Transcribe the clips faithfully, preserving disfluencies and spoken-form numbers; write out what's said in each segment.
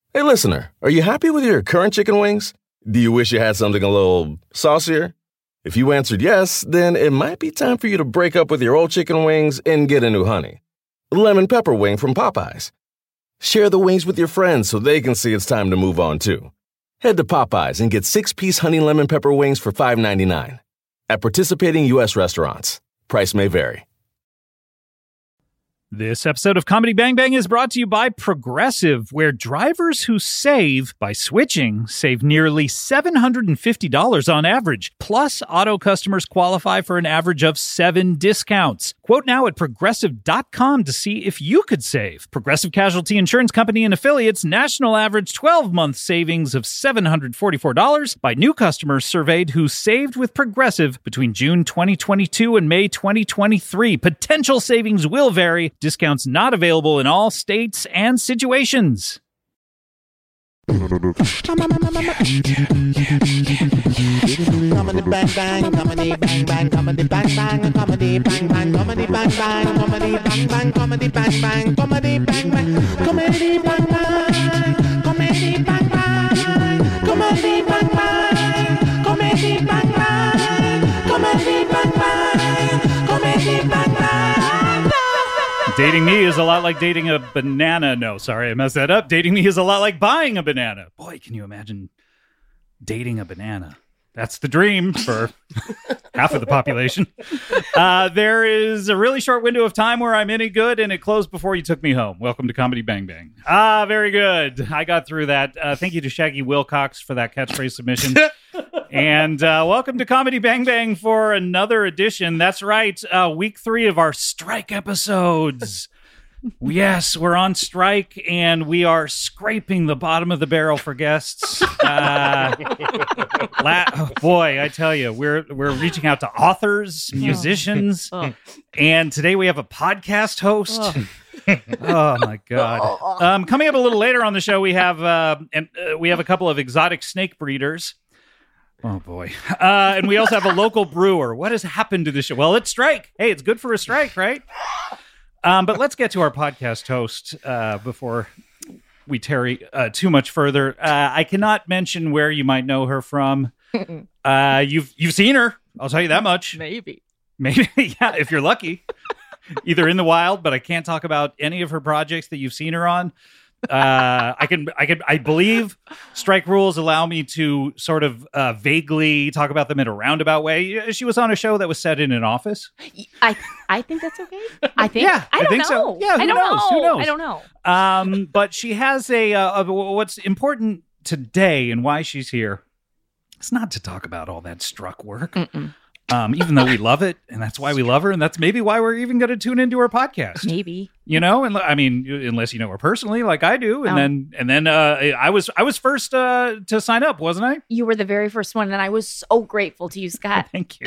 Hey, listener, are you happy with your current chicken wings? Do you wish you had something a little saucier? If you answered yes, then it might be time for you to break up with your old chicken wings and get a new honey. Lemon pepper wing from Popeyes. Share the wings with your friends so they can see it's time to move on, too. Head to Popeyes and get six-piece honey lemon pepper wings for five ninety-nine. At participating U S restaurants. Price may vary. This episode of Comedy Bang Bang is brought to you by Progressive, where drivers who save by switching save nearly seven hundred fifty dollars on average. Plus, auto customers qualify for an average of seven discounts. Quote now at progressive dot com to see if you could save. Progressive Casualty Insurance Company and Affiliates national average twelve-month savings of seven hundred forty-four dollars by new customers surveyed who saved with Progressive between June twenty twenty-two and May twenty twenty-three. Potential savings will vary. Discounts not available in all states and situations. Comedy bang bang, comedy bang bang, comedy bang bang, comedy bang bang, comedy bang bang, comedy bang bang, comedy bang bang, comedy bang bang, comedy bang bang, comedy bang bang, comedy bang bang, comedy bang bang, comedy bang bang, comedy bang bang. Dating me is a lot like dating a banana. No, sorry, I messed that up. Dating me is a lot like buying a banana. Boy, can you imagine dating a banana? That's the dream for half of the population. Uh, there is a really short window of time where I'm any good, and it closed before you took me home. Welcome to Comedy Bang Bang. Ah, very good. I got through that. Uh, thank you to Shaggy Wilcox for that catchphrase submission. And uh, welcome to Comedy Bang Bang for another edition. That's right, uh, week three of our strike episodes. Yes, we're on strike, and we are scraping the bottom of the barrel for guests. Uh, la- oh, boy, I tell you, we're we're reaching out to authors, musicians, Oh. and today we have a podcast host. Oh. Oh my God! Um, coming up a little later on the show, we have uh, and uh, we have a couple of exotic snake breeders. Oh boy! Uh, and we also have a local brewer. What has happened to the show? Well, it's strike. Hey, it's good for a strike, right? Um, but let's get to our podcast host uh, before we tarry uh, too much further. Uh, I cannot mention where you might know her from. Uh, you've you've seen her. I'll tell you that much. Maybe. Maybe, yeah, if you're lucky. Either in the wild, but I can't talk about any of her projects that you've seen her on. Uh, I can, I can, I believe strike rules allow me to sort of uh, vaguely talk about them in a roundabout way. She was on a show that was set in an office. I I think that's okay. I think. Yeah, I I don't think know. so. Yeah, who I don't knows? know. Who knows? I don't know. Um, but she has a, uh, a what's important today and why she's here. It's not to talk about all that struck work. Mm-mm. Um, even though we love it, and that's why we love her, and that's maybe why we're even going to tune into her podcast. Maybe. You know, and I mean, unless you know her personally, like I do, and Oh. then and then uh, I was I was first uh, to sign up, wasn't I? You were the very first one, and I was so grateful to you, Scott. Thank you.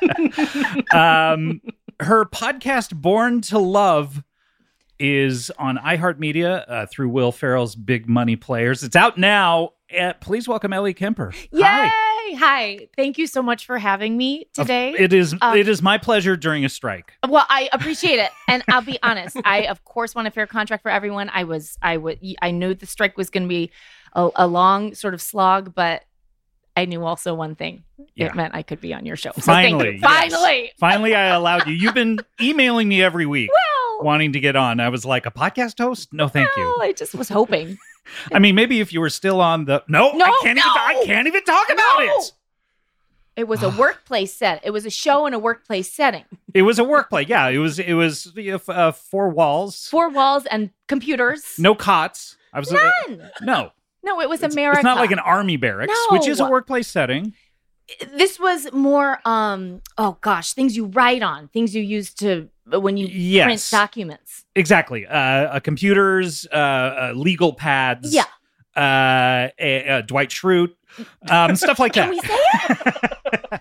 um, her podcast, Born to Love, is on iHeartMedia uh, through Will Ferrell's Big Money Players. It's out now. Uh, please welcome Ellie Kemper. Yay! Hi. Hi. Thank you so much for having me today. It is Um, it is my pleasure during a strike. Well, I appreciate it, and I'll be honest. I, of course, want a fair contract for everyone. I was, I would, I knew the strike was going to be a, a long sort of slog, but I knew also one thing: Yeah. it meant I could be on your show. So Finally, thank you. finally, yes. Finally, I allowed you. You've been emailing me every week. Well, wanting to get on. I was like, a podcast host? No, thank well, you. I just was hoping. I mean, maybe if you were still on the no, No, I can't no. even I can't even talk about No. it. It was a workplace set. It was a show in a workplace setting. It was a workplace. Yeah, it was it was you know, uh, four walls, Four walls and computers. no cots. I was uh, None. no. No, it was It's, America. it's not like an army barracks, which is a No. workplace setting. This was more, um, oh gosh, things you write on, things you use to, when you Yes. print documents. Exactly. Uh, uh, computers, uh, uh, legal pads. Yeah. Uh, a, uh, Dwight Schrute, um, stuff like Can that. we say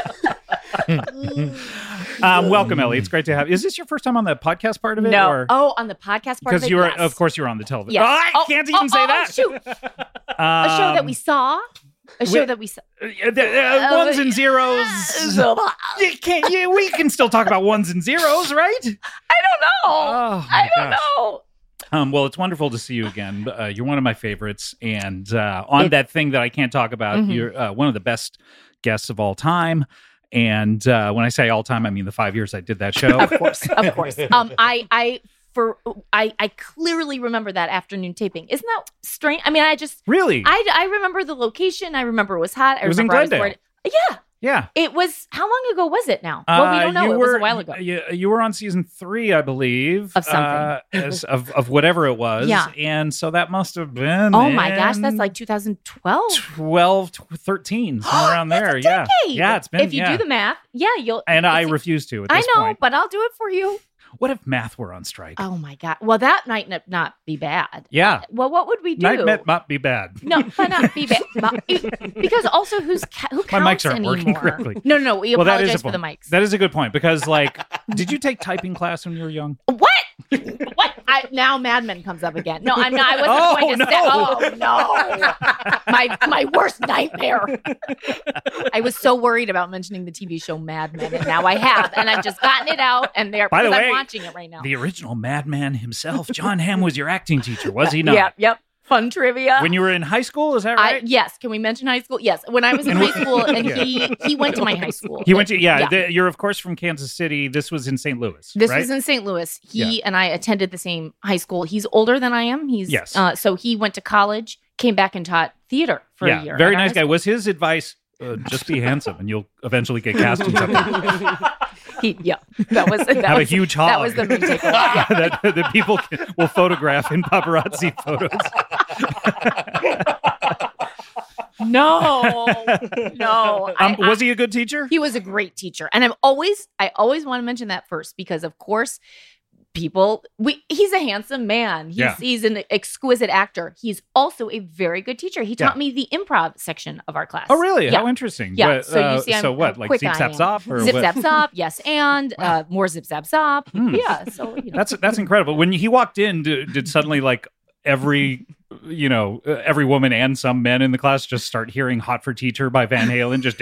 it? Um, welcome, Ellie. It's great to have. Is this your first time on the podcast part of it? No. Or? Oh, on the podcast part of Because it, you were, yes. of course, you're on the television. Yes. Oh, I Oh, can't even oh, say oh, that. shoot. A show that we saw. A show we- that we saw. Uh, the- uh, ones and zeros. You can't. Yeah, we can still talk about ones and zeros, right? I don't know. Oh, my I don't gosh. know. Um, well, it's wonderful to see you again. Uh, you're one of my favorites. And uh, on It- that thing that I can't talk about, Mhm. you're uh, one of the best guests of all time. And uh, when I say all time, I mean the five years I did that show. Of course, of course. Um, I, I, for, I, I clearly remember that afternoon taping. Isn't that strange? I mean, I just, Really? I, I remember the location. I remember it was hot. I It was in remember I was Glendale. worried. Yeah, yeah. it was. How long ago was it now? Well, we Uh, don't know. you It were, was a while ago. You, you were on season three, I believe. Of something. Uh, as, of, of whatever it was. Yeah. And so that must have been. Oh my gosh, that's in like two thousand twelve. twelve, thirteen, somewhere around there. Yeah. Decade. Yeah, it's been. If you yeah. do the math, yeah, you'll. And I it's- refuse to at I this know, point. but I'll do it for you. What if math were on strike? Oh my god. Well, that might n- not be bad. Yeah. Well, what would we do? Night might not be bad. No, might not be bad. Not- because also, who's ca- who My counts mics aren't anymore? working correctly. No, no, no. We Well, that apologize is a for the point. mics. That is a good point because, like, did you take typing class when you were young? What? What? I, now Mad Men comes up again. No, I'm not. I wasn't Oh, going to say. no. Oh no! My my worst nightmare. I was so worried about mentioning the T V show Mad Men, and now I have, and I've just gotten it out, and there By the because way, I'm watching it right now. The original madman himself, John Hamm, was your acting teacher, was he not? Yep, yep. Fun trivia. When you were in high school, is that I, right? yes. Can we mention high school? Yes. When I was in high school, and Yeah. he he went to my high school. He went to yeah. Yeah. The, you're of course from Kansas City. This was in Saint Louis. This right? was in Saint Louis. He Yeah. and I attended the same high school. He's older than I am. He's Yes. Uh, so he went to college, came back and taught theater for yeah, a year. very at our nice high guy. Was his advice uh, just be handsome and you'll eventually get cast in something? school. He, yeah, that was that Have a was, huge hog. That was the main takeaway. Yeah. that, that people can, will photograph in paparazzi photos. No, no. I- Um, was he a good teacher? He was a great teacher. And I'm always, I always want to mention that first because, of course, people, we he's a handsome man. He's, Yeah. he's an exquisite actor. He's also a very good teacher. He taught Yeah. me the improv section of our class. Oh, really? Yeah. How interesting. Yeah. But, So you uh, see, I'm so what? how Like quick zip I zap am. zop or Zip what? zap zop, yes, and uh, more zip zap zop. Hmm. Yeah, so you know. That's that's incredible. When he walked in, did, did suddenly like every you know uh, every woman and some men in the class just start hearing "Hot for Teacher" by Van Halen? Just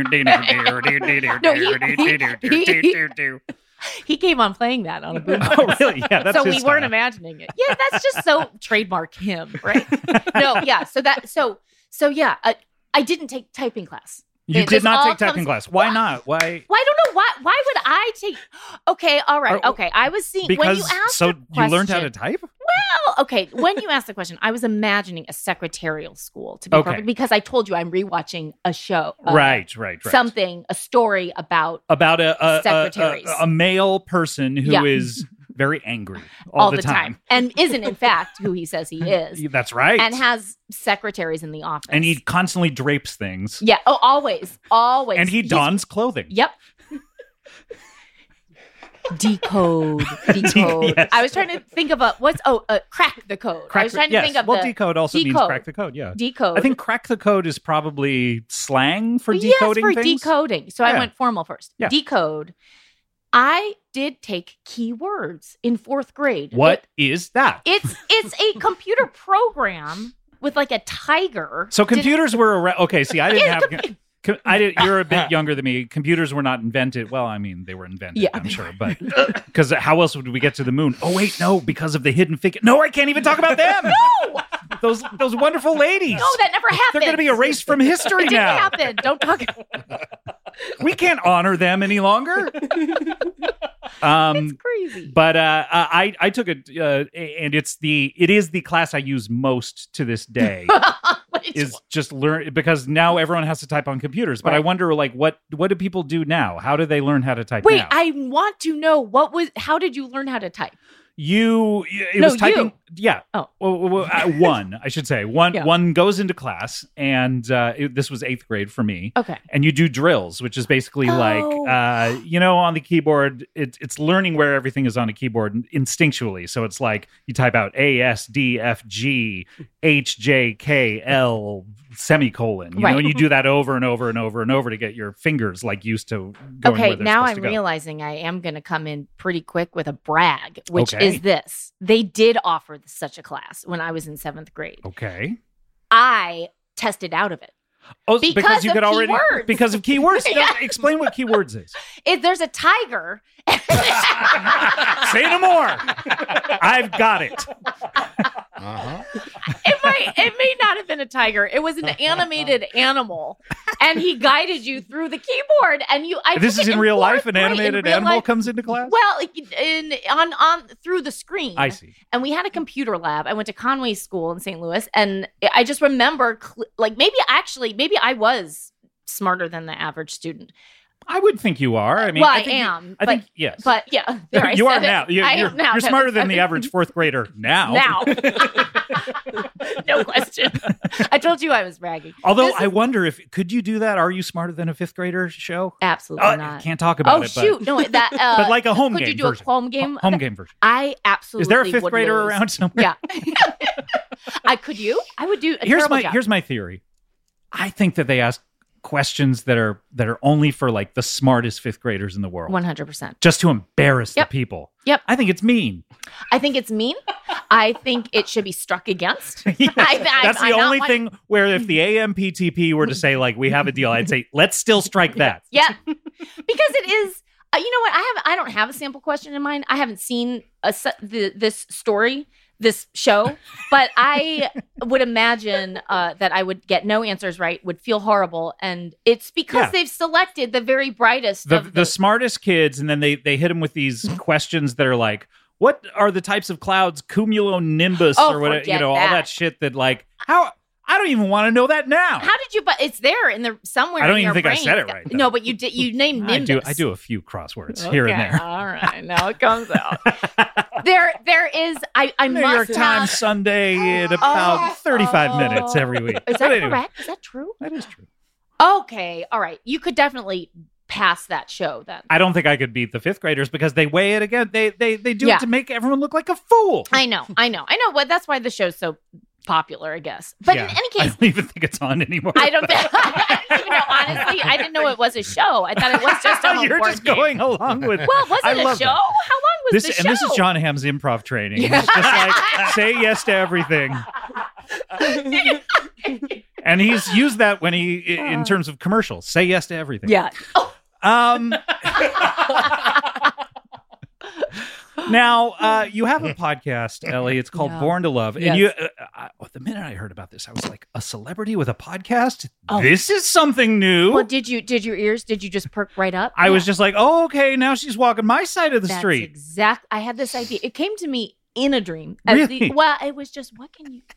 No, he came on playing that on a boombox. oh really? Yeah, that's so his we weren't style. imagining it. Yeah, that's just so trademark him, right? No, yeah. So that so so yeah. Uh, I didn't take typing class. You It- did this not all take typing comes- class. Why Why? not? Why? Well, I don't know why. Why would I take? Okay, all right, Are- okay. I was seeing when Because you asked. so the you learned how to question- type? Well, okay. When you asked the question, I was imagining a secretarial school to be Okay. perfect because I told you I'm rewatching a show, uh, right, right, right. Something, a story about About a a, a, Secretaries. a, a male person who Yeah. is very angry all, all, the time. and isn't in fact who he says he is, That's right. and has secretaries in the office, and he constantly drapes things. yeah, oh, always, always, And he He's- dons clothing. Yep. Decode, decode. Yes. I was trying to think of a what's oh, uh, crack the code. Crack I was the- trying to yes. think of well, the decode also means decode. crack the code. Yeah. decode. I think crack the code is probably slang for yes, decoding for things. decoding. So I Yeah. went formal first. Yeah. Decode. I did take keywords in fourth grade. What is that? It- it's it's a computer program with like a tiger. So Did- computers were around. Okay, see, I didn't Yeah, have. compu- co- I did. You're a bit younger than me. Computers were not invented. Well, I mean, they were invented. Yeah, I'm they sure, but because how else would we get to the moon? Oh wait, no, because of the hidden figure. No, I can't even talk about them. No, Those those wonderful ladies. no, that never happened. They're going to be erased from history It didn't now. happen. Don't talk. We can't honor them any longer. Um, It's crazy. but uh, I I took it, uh, and it's the it is the class I use most to this day. Which is just learn because now everyone has to type on computers. But I Right. wonder, like, what what do people do now? How do they learn how to type Wait, now? I want to know what was. How did you learn how to type? you it No, was typing. you. Yeah. Oh. Well, well, well, uh, one I should say one Yeah. one goes into class, and uh, it, this was eighth grade for me. Okay. And you do drills, which is basically Oh. like, uh, you know, on the keyboard, it, it's learning where everything is on a keyboard instinctually. So it's like you type out A, S, D, F, G, H, J, K, L, semicolon. You Right. know, and you do that over and over and over and over to get your fingers like used to going Okay, where they're now supposed I'm to go. realizing I am going to come in pretty quick with a brag, which Okay. is this. They did offer such a class when I was in seventh grade. Okay. I tested out of it. Oh, Because because you of could already keywords. because of keywords. No, Yeah. explain what keywords is. If there's a tiger, Say no more. I've got it. Uh-huh. it might it may not have been a tiger. It was an animated animal, and he guided you through the keyboard. And you, I This took is it in real fourth life. An grade, in animated real animal life. comes into class. Well, in on on through the screen. I see. And we had a computer lab. I went to Conway School in Saint Louis, and I just remember, cl- like maybe actually, maybe I was smarter than the average student. I would think you are. I mean, well, I, I, think you- am, I but think yes. but yeah, there I you are said it. now. You, I you're am now. you're smarter than the average fourth grader now. Now, no question. I told you I was bragging. Although This I is- wonder if could you do that? Are you smarter than a fifth grader show? absolutely Uh, not. can't talk about Oh it. But, shoot, no, that uh, but like a home could game you do version. a home game? Home game version. I absolutely Is there a fifth would grader lose. around somewhere? Yeah, I could. You? I would do. A Here's terrible my job. here's my theory. I think that they ask questions that are that are only for like the smartest fifth graders in the world, one hundred percent. just to embarrass Yep. the people. Yep. I think it's mean. I think it's mean. I think it should be struck against. Yes. I- I- That's the I'm not only one- thing where if the A M P T P were to say like we have a deal, I'd say let's still strike that. Yeah, because it is. Uh, you know what? I have. I don't have a sample question in mind. I haven't seen a se- the, this story, this show, but I would imagine uh, that I would get no answers right, would feel horrible, and it's because Yeah. they've selected the very brightest The of the the. smartest kids, and then they they hit them with these questions that are like, what are the types of clouds, cumulonimbus, Oh, or whatever, you forget know, all that. that shit that like how I don't even want to know that now. How did you? But it's there in the somewhere. I don't in even your think I brain. said it right, though. No, but you did. You named I Nimbus. do I do a few crosswords here and Okay, there. All right, now it comes out. there, there is. I, I New must York have. Times Sunday in about Oh, thirty-five oh. minutes every week. Is But that anyway, correct? Is that true? that is true. Okay, all right. You could definitely pass that show then. I don't think I could beat the fifth graders because they weigh it again. They they they do Yeah. it to make everyone look like a fool. I know, I know, I know. But that's why the show's so popular, I guess. But Yeah. in any I case, don't even think it's on anymore. I don't. I don't even know. Honestly, I didn't know it was a show. I thought it was just a home You're board just game. going along with. Well, was I it a love show? that. How long was This the show? and this is John Hamm's improv training. He's just like say yes to everything. And he's used that when he in terms of commercials. Say yes to everything. Yeah. Oh, Um Now, uh, you have a podcast, Ellie. It's called Yeah. Born to Love. Yes. And you, uh, I, the minute I heard about this, I was like, a celebrity with a podcast? Oh. This is something new. well, did you? Did your ears? Did you just perk right up? I was Yeah. just like, oh, okay, now she's walking my side of the That's street. exact. I had this idea. It came to me in a dream. As Really? The, well, it was just, what can you?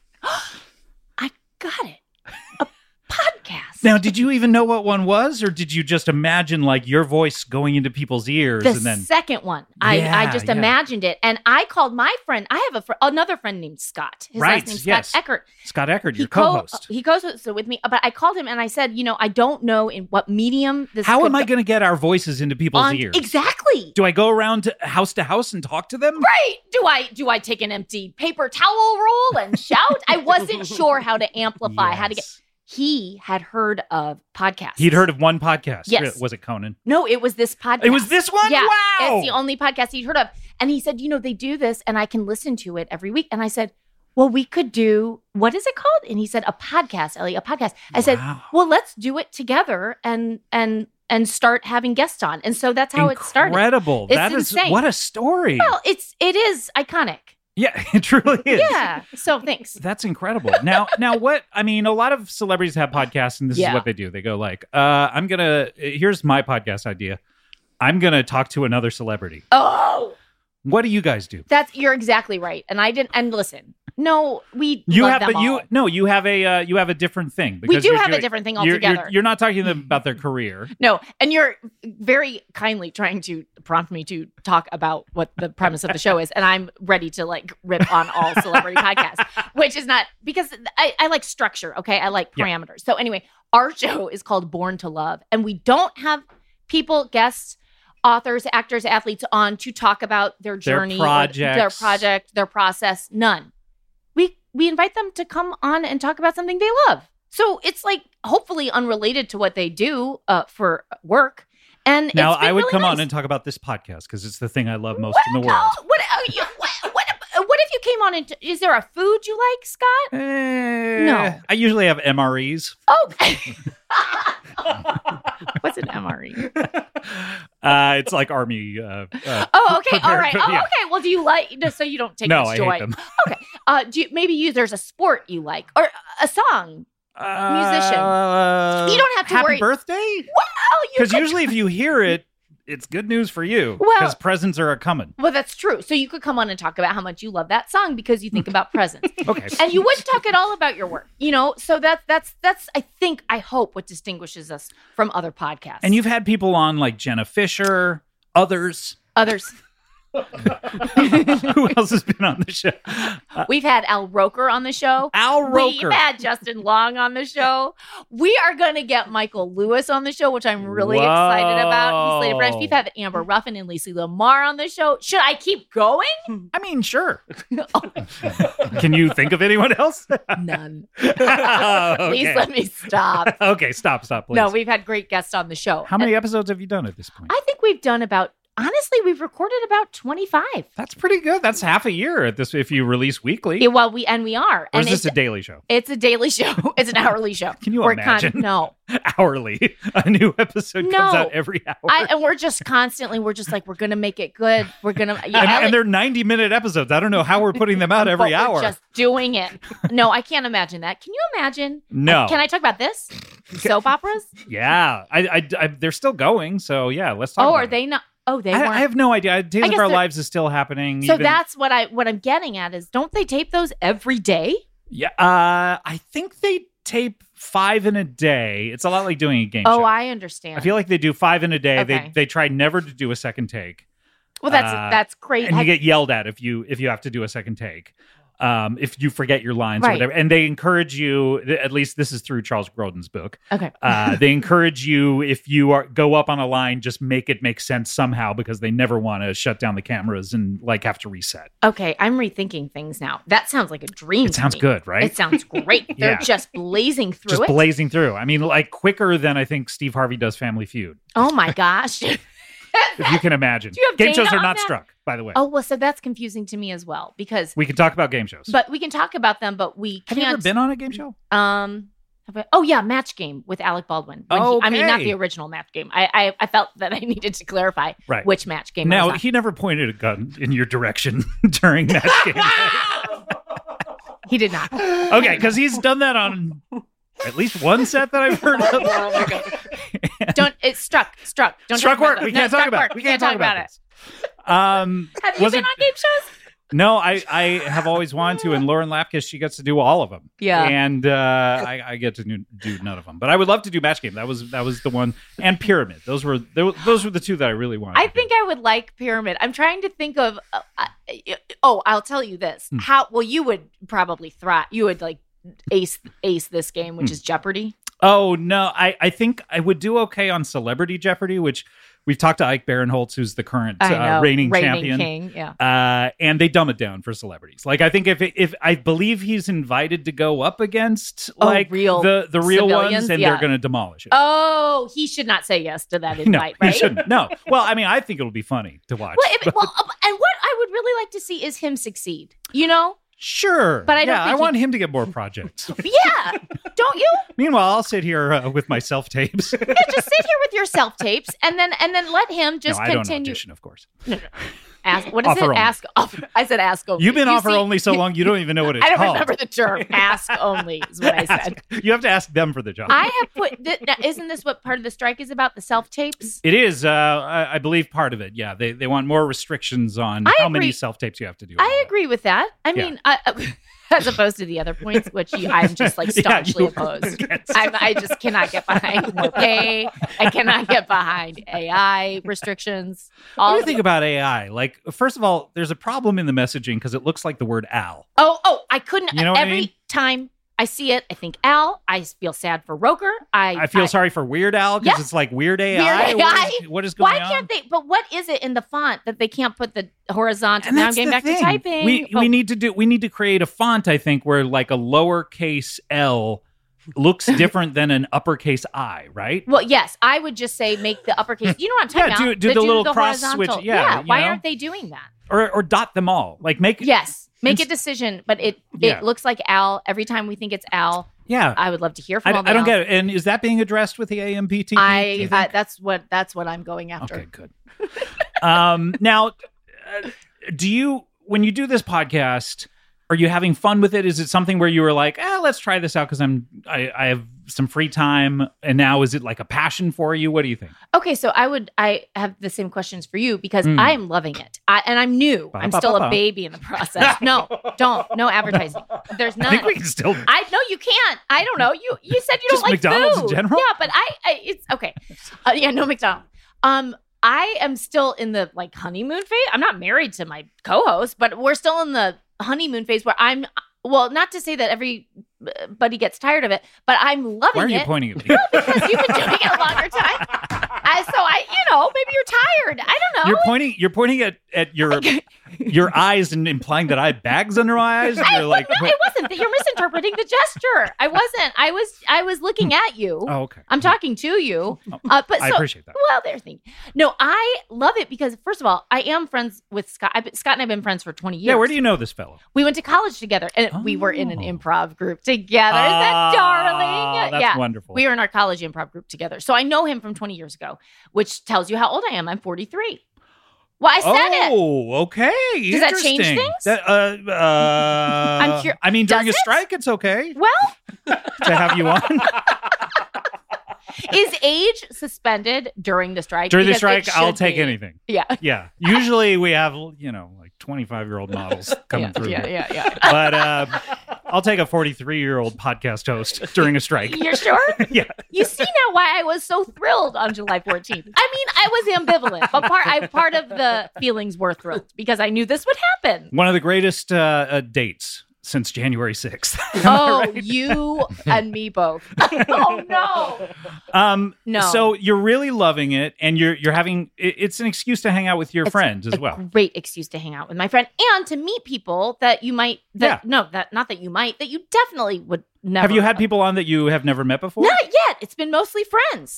I got it. A podcast. Now, did you even know what one was, or did you just imagine like your voice going into people's ears the and then? second one, I, I Yeah, just yeah. imagined it, and I called my friend. I have a fr- another friend named Scott. His Right, last name's yes. Scott Eckert. Scott Eckert, your co- co-host. He co-hosted with me, but I called him and I said, you know, I don't know in what medium this. How could am I go- going to get our voices into people's on- ears? Exactly. Do I go around to house to house and talk to them? Right. Do I do I take an empty paper towel roll and shout? I wasn't sure how to amplify, how to get. Yes. He had heard of podcasts. He'd heard of one podcast. Yes. Was it Conan? No, it was this podcast. It was this one? Yeah, Wow. it's the only podcast he'd heard of. And he said, you know, they do this and I can listen to it every week. And I said, well, we could do, what is it called? And he said, a podcast, Ellie, a podcast. I said, Wow. well, let's do it together and and and start having guests on. And so that's how it started. Incredible. It's That is insane. what a story. Well, it's it is iconic. yeah, it truly is. Yeah. So thanks. That's incredible. Now, now what? I mean, a lot of celebrities have podcasts, and this Yeah. is what they do. They go like, uh, "I'm gonna. Here's my podcast idea. I'm gonna talk to another celebrity. Oh, What do you guys do? that's you're exactly right. And I didn't. And listen, no, we You love have, them but you all. no, you have a uh, you have a different thing. We because do you're have a doing- different thing you're- you're- altogether. You're, not talking to them about their career. No, and you're very kindly trying to prompt me to talk about what the premise of the show is, and I'm ready to like rip on all celebrity podcasts, which is not because I, I like structure. Okay, I like Yeah. parameters. So anyway, our show is called Born to Love, and we don't have people, guests, authors, actors, athletes on to talk about their Their journey, or their projects. project, their process. None. We we invite them to come on and talk about something they love. So it's like hopefully unrelated to what they do uh, for work. And Now, it's been I would really come nice. on and talk about this podcast because it's the thing I love most What in the the- world. What, uh, you, what, what, what if you came on into, is there a food you like, Scott? Eh, No. I usually have M R Es. Oh. What's an M R E? Uh, it's like army. Uh, uh, Oh, okay. All prepared right. food, Oh, yeah. okay. Well, do you like, no, so you don't take No, much I joy. hate them. Okay. Uh, do you, maybe you, there's a sport you like or a song. Musician. Uh, You don't have to happy worry- birthday? Well, you Because could- usually if you hear it, it's good news for you. Well- Because presents are a coming. Well, that's true. So you could come on and talk about how much you love that song because you think about presents. Okay. And you wouldn't talk at all about your work, you know? So that's, that's, that's, I think, I hope what distinguishes us from other podcasts. And you've had people on like Jenna Fisher, others. Others. Who else has been on the show? We've had Al Roker on the show. Al We've Roker. had Justin Long on the show. We are going to get Michael Lewis on the show, which I'm really excited about. He's slated for us. We've had Amber Ruffin and Lacey Lamar on the show. Should I keep going? I mean, sure. Can you think of anyone else? None. Oh, okay. Please let me stop. Okay, stop, stop, please. No, we've had great guests on the show. How many episodes have you done at this point? I think we've done about, honestly, we've recorded about twenty-five. That's pretty good. That's half a year at this if you release weekly. Yeah, well, we and we are. or and is this it's, a daily show? it's a daily show. It's an hourly show. Can you We're imagine? no. Hourly. A new episode comes No. out every hour. I, and we're just constantly, we're just like, we're going to make it good. We're going to, yeah, and, Ellie- and they're ninety minute episodes. I don't know how we're putting them out every but hour. We're just doing it. No, I can't imagine that. Can you imagine? No. Can I talk about this? Soap operas? Yeah. I, I, I, they're still going. So yeah, let's talk Oh, about are it. they not? Oh, they I, weren't. I have no idea. Days I of guess Our they're- Lives is still happening. so even- that's what I what I'm getting at is don't they tape those every day? Yeah, uh, I think they tape five in a day. It's a lot like doing a game Oh, show. I understand. I feel like they do five in a day. Okay. They they try never to do a second take, well, that's uh, that's great. and you Have- get yelled at if you if you have to do a second take. Um, if you forget your lines or Right. whatever, and they encourage you. th- At least this is through Charles Grodin's book. okay. Uh, they encourage you if you are go up on a line, just make it make sense somehow because they never want to shut down the cameras and like have to reset. Okay, I'm rethinking things now. That sounds like a dream. It to sounds me. good, right? It sounds great. They're Yeah. just blazing through Just it. blazing through. I mean, like quicker than I think Steve Harvey does Family Feud. Oh my gosh. If you can imagine. Do you have game data shows are on not that? struck, by the way. Oh well, so that's confusing to me as well because. We can talk about game shows. But we can talk about them, but we Have can't. you ever been on a game show? Um. have I- oh yeah, Match Game with Alec Baldwin. When he- I mean, not Okay. the original Match Game. I, I I felt that I needed to clarify Right. which Match Game. I Now, was on. he never pointed a gun in your direction during that game. He did not. Okay, because he's done that on at least one set that I've heard of. Oh my god! Don't it struck struck? Don't Struck talk about work. those. We No, can't talk struck about work. it. We can't talk about it. it. Um, Have you was been it- on game shows? No, I, I have always wanted to, and Lauren Lapkus, she gets to do all of them. Yeah. and uh, I, I get to do, do none of them. But I would love to do Match Game. That was that was the one, and Pyramid. Those were they were- those were the two that I really wanted. I to think do. I would like Pyramid. I'm trying to think of. Uh, uh, oh, I'll tell you this. Hmm. How well you would probably thrive. You would like ace ace this game, which Hmm. is Jeopardy. Oh no, I, I think I would do okay on Celebrity Jeopardy, which we've talked to Ike Barinholtz, who's the current I know, uh, reigning, reigning champion. king. Yeah. Uh, and they dumb it down for celebrities. Like I think if if I believe he's invited to go up against Oh, like real the the real civilians? ones, and Yeah. they're going to demolish it. Oh, he should not say yes to that no, invite, he right? shouldn't. No. Well, I mean, I think it'll be funny to watch. Well, if, well, uh, and what I would really like to see is him succeed. You know? Sure, But I don't yeah, think I he- want him to get more projects. Yeah. Don't you? Meanwhile, I'll sit here uh, with my self tapes. Yeah, just sit here with your self tapes and then and then let him just no, I don't continue. audition, of course. Ask what is Offer it? only. Ask offer. I said ask only. You've been You offer see- only so long, you don't even know what it's I don't called. remember the term. Ask only is what I said. You have to ask them for the job. I have put. Th- now, isn't this what part of the strike is about? The self tapes. It is, uh, I, I believe, part of it. Yeah, they they want more restrictions on I how many agree. self tapes you have to do. I agree with that. I Yeah. mean, I, as opposed to the other points, which you, I'm just like Yeah, staunchly you- opposed. Yes. I'm, I just cannot get behind more pay. I cannot get behind A I restrictions. What All do you of think about A I? Like, first of all, there's a problem in the messaging because it looks like the word "al." Oh, oh, I couldn't. You know what I every mean? time I see it, I think Al. I feel sad for Roker. I, I feel sorry for Weird Al because Yeah. it's like Weird A I. Weird What A I? is, what is going Why on? can't they? But what is it in the font that they can't put the horizontal? And Now I'm that's getting the back thing. to typing. We Oh, we need to do we need to create a font. I think where like a lowercase L looks different than an uppercase I. Right? well, yes, I would just say make the uppercase. You know what I'm talking Yeah, about? do- do the little cross horizontal. switch. Yeah, you why know? aren't they doing that? Or or dot them all. Like make Yes. Make a decision, but it Yeah. it looks like Al. Every time we think it's Al, Yeah. I would love to hear I, from all the I don't Al. get it. And is that being addressed with the A M P T V? do I, you I think? that's what that's what I'm going after. Okay, good. um, now, uh, do you, when you do this podcast, are you having fun with it? Is it something where you were like, ah, let's try this out because I'm, I, I have some free time, and now is it like a passion for you? What do you think? Okay, so I would I have the same questions for you because Mm. I am loving it. I, and I'm new. I'm still Ba-ba-ba-ba. a baby in the process. No, don't. No advertising. There's I none. think we can still. I know you can't. I don't know. You you said you Just don't like McDonald's in food. general? Yeah, but I, I it's okay. Uh, yeah, no McDonald's. Um, I am still in the like honeymoon phase. I'm not married to my co-host, but we're still in the honeymoon phase where I'm. Well, not to say that everybody gets tired of it, but I'm loving Why are you it pointing at me? because you've been doing it a longer time. I, so I, you know, maybe you're tired. I don't know. You're pointing. You're pointing at, at your your eyes and implying that I have bags under my eyes. And I, you're like, no, it wasn't that you're misinterpreting the gesture. I wasn't. I was. I was looking at you. oh, okay. I'm talking to you. Uh, but I so, appreciate that. Well, there's the no. I love it because first of all, I am friends with Scott. I've been, Scott and I've been friends for twenty years. Yeah, where do you know this fellow? We went to college together, and we were in an Oh. improv group together. Isn't Ah, that darling? That's yeah, wonderful. we were in our college improv group together. So I know him from twenty years ago, which tells you how old I am. I'm forty-three. Well, I said it. Oh, okay. Does that change Interesting. things? That, uh, uh, I'm cur- I mean, during Does a it? strike, it's okay Well, to have you on. is age suspended during the strike? During the Because it strike, I'll should take be. anything. Yeah. Yeah. Usually we have, you know, like twenty-five-year-old models coming yeah, through. yeah, here. yeah, yeah. But uh, I'll take a forty-three-year-old podcast host during a strike. You're sure? Yeah. You see now why I was so thrilled on July fourteenth. I mean, I was ambivalent, but part I part of the feelings were thrilled because I knew this would happen. One of the greatest uh, uh, dates since January sixth. Oh, you and me both. Oh no. Um, No. So you're really loving it, and you're you're having it, it's an excuse to hang out with your It's friends as a well. great excuse to hang out with my friend and to meet people that you might that Yeah. no, that not that you might, that you definitely would never. Have you had people on that you have never met before? Not yet. It's been mostly friends.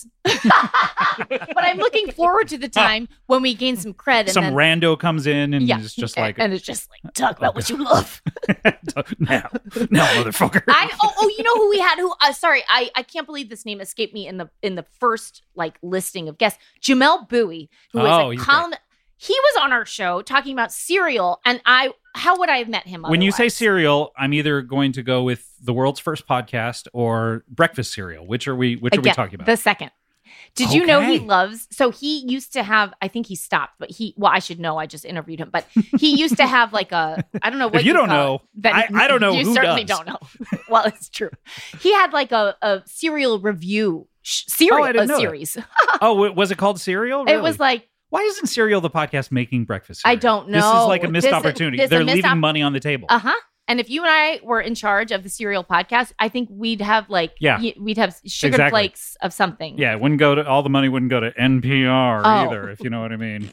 But I'm looking forward to the time when we gain some cred and Some then rando comes in and yeah, is just and- like, and it's just like talk about what you love. now, now, motherfucker. I oh, oh you know who we had who uh, sorry I I can't believe this name escaped me in the in the first like listing of guests. Jamel Bowie, who is Oh, a he's column. He was on our show talking about cereal, and I how would I have met him? When you say otherwise? cereal, I'm either going to go with the world's first podcast or breakfast cereal. Which are we? Which are we Again, talking about? The second. Did you know he Okay. loves? So he used to have. I think he stopped, but he. Well, I should know. I just interviewed him, but he used to have like a. I don't know what If you don't call know, it. Then I- I don't know You who certainly does. don't know. Well, it's true. He had like a, a cereal review sh- cereal Oh, I didn't a know that. series. oh, w- was it called cereal? It was Really? like Why isn't cereal the podcast making breakfast I cereal? don't This know. is like a missed This is- opportunity. this is a They're missed leaving op- money on the table. uh huh. And if you and I were in charge of the cereal podcast, I think we'd have like Yeah. y- we'd have sugar Exactly. flakes of something. Yeah, it wouldn't go to all the money wouldn't go to N P R Oh. either, if you know what I mean.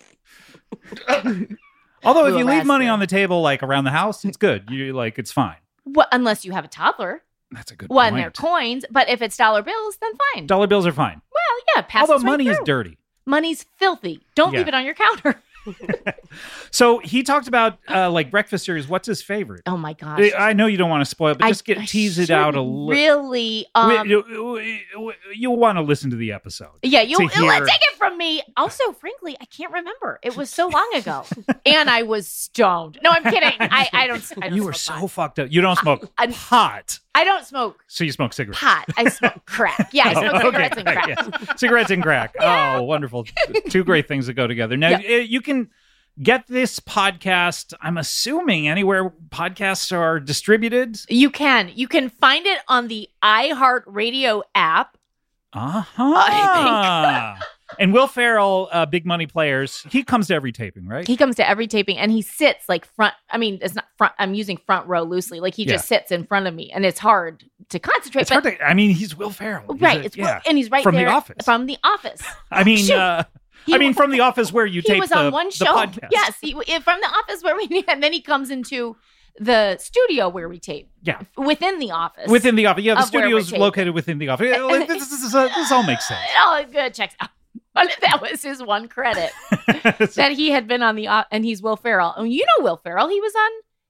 Although if Who you leave money arrested? on the table like around the house, it's good. You like it's fine. Well, unless you have a toddler. That's a good Well, and point. they're coins, but if it's dollar bills, then fine. Dollar bills are fine. Well, yeah, pass Although right money is through. dirty. Money's filthy. Don't Yeah. leave it on your counter. So he talked about uh, like breakfast cereals. What's his favorite? Oh my gosh. I know you don't want to spoil it, but I- just get I tease it out a shouldn't little. Really? Um, you you'll want to listen to the episode. yeah, you to will hear- take it from me. Also, frankly, I can't remember. It was so long ago, and I was stoned. No, I'm kidding. I, I don't. I don't You were smoke so pot. fucked up. You don't smoke I- pot, I don't smoke so you smoke cigarettes. pot. I smoke crack. Yeah, I smoke Oh, cigarettes and crack. yes. Cigarettes and crack. Oh, wonderful. Two great things that go together. Now, Yeah. uh, you can get this podcast, I'm assuming, anywhere podcasts are distributed. You can. You can find it on the iHeartRadio app. Uh-huh. I And Will Ferrell, uh, Big Money Players, he comes to every taping, right? He comes to every taping and he sits like front. I mean, it's not front. I'm using front row loosely. Like he Yeah. just sits in front of me, and it's hard to concentrate. it's but, hard to, I mean, he's Will Ferrell. He's right. a- it's yeah. and he's right From The there Office. From The Office. I mean, Shoot. uh, He I mean, wa- from The Office where you he tape was the, on one the show. podcast. Yes, he, from The Office where we, and then he comes into the studio where we tape. Yeah. Within The Office. Within The Office. Yeah, the Of where we're studio is taping. located within The Office. Like, This, this, this, uh, this all makes sense. It all good checks out. But that was his one credit that he had been on the, O- and he's Will Ferrell. And you know Will Ferrell. He was on,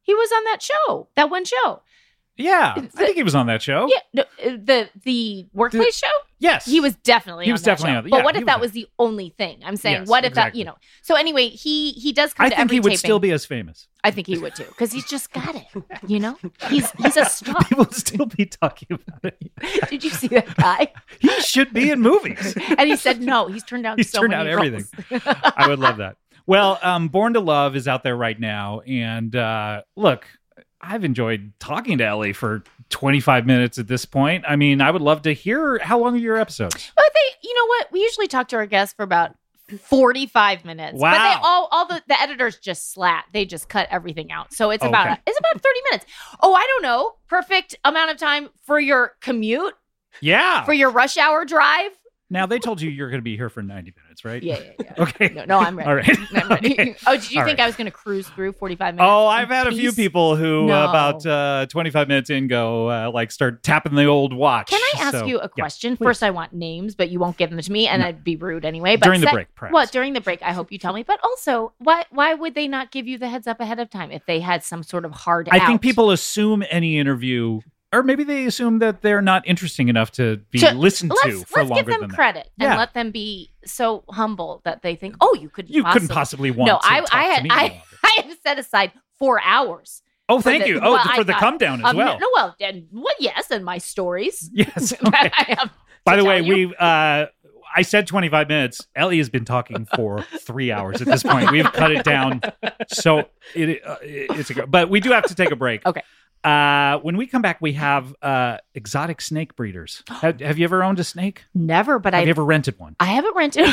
He was on that show, that one show. Yeah, I The- think he was on that show. Yeah, no, uh, the the workplace show. Yes. He was definitely He on was that definitely show. on- But yeah, what he if was that on- was the only thing? I'm saying, Yes, what if exactly. that, you know? So anyway, he he does come I to think every he would taping. still be as famous. I think he would too, because he's just got it. You know, he's he's a star. People would still be talking about it. Did you see that guy? He should be in movies. And he said no. He's turned down He's so turned many out everything. roles. I would love that. Well, um, Born to Love is out there right now. And uh, look, I've enjoyed talking to Ellie for twenty-five minutes at this point. I mean, I would love to hear how long are your episodes? But they, you know what? We usually talk to our guests for about forty-five minutes. But they Wow. all all the, the editors just slat. They just cut everything out. So it's Okay. about it's about thirty minutes. Oh, I don't know. Perfect amount of time for your commute, Yeah. for your rush hour drive. Now, they told you you're going to be here for ninety minutes, right? Yeah, yeah, yeah. Okay. No, no, I'm ready. All right. I'm ready. Okay. Oh, did you All think right. I was going to cruise through forty-five minutes? Oh, I've in had a few peace? people who No. uh, about uh, twenty-five minutes in go uh, like start tapping the old watch. Can I ask So, you a yeah, question? please. First, I want names, but you won't give them to me, and No. I'd be rude anyway. But During the sec- break, perhaps. Well, during the break, I hope you tell me. But also, why why would they not give you the heads up ahead of time if they had some sort of hard I out? think people assume any interview, or maybe they assume that they're not interesting enough to be To- listened let's, to for let's longer give them than that. credit and Yeah. let them be so humble that they think, oh, you couldn't You possibly. couldn't possibly want No, to I talk I to had me I, longer. I had set aside four hours. Oh, for thank the- you. Oh, well, I for the thought- come down as Um, well. No, well, and what? Yes, and my stories. Yes. that Okay. I have By to the way, tell you. we uh I said twenty-five minutes. Ellie has been talking for three hours at this point. We've cut it down. So it, uh, it it's a but we do have to take a break. Okay. Uh, when we come back, we have uh, exotic snake breeders. have, have you ever owned a snake? Never, but Have I you ever rented one? I haven't rented.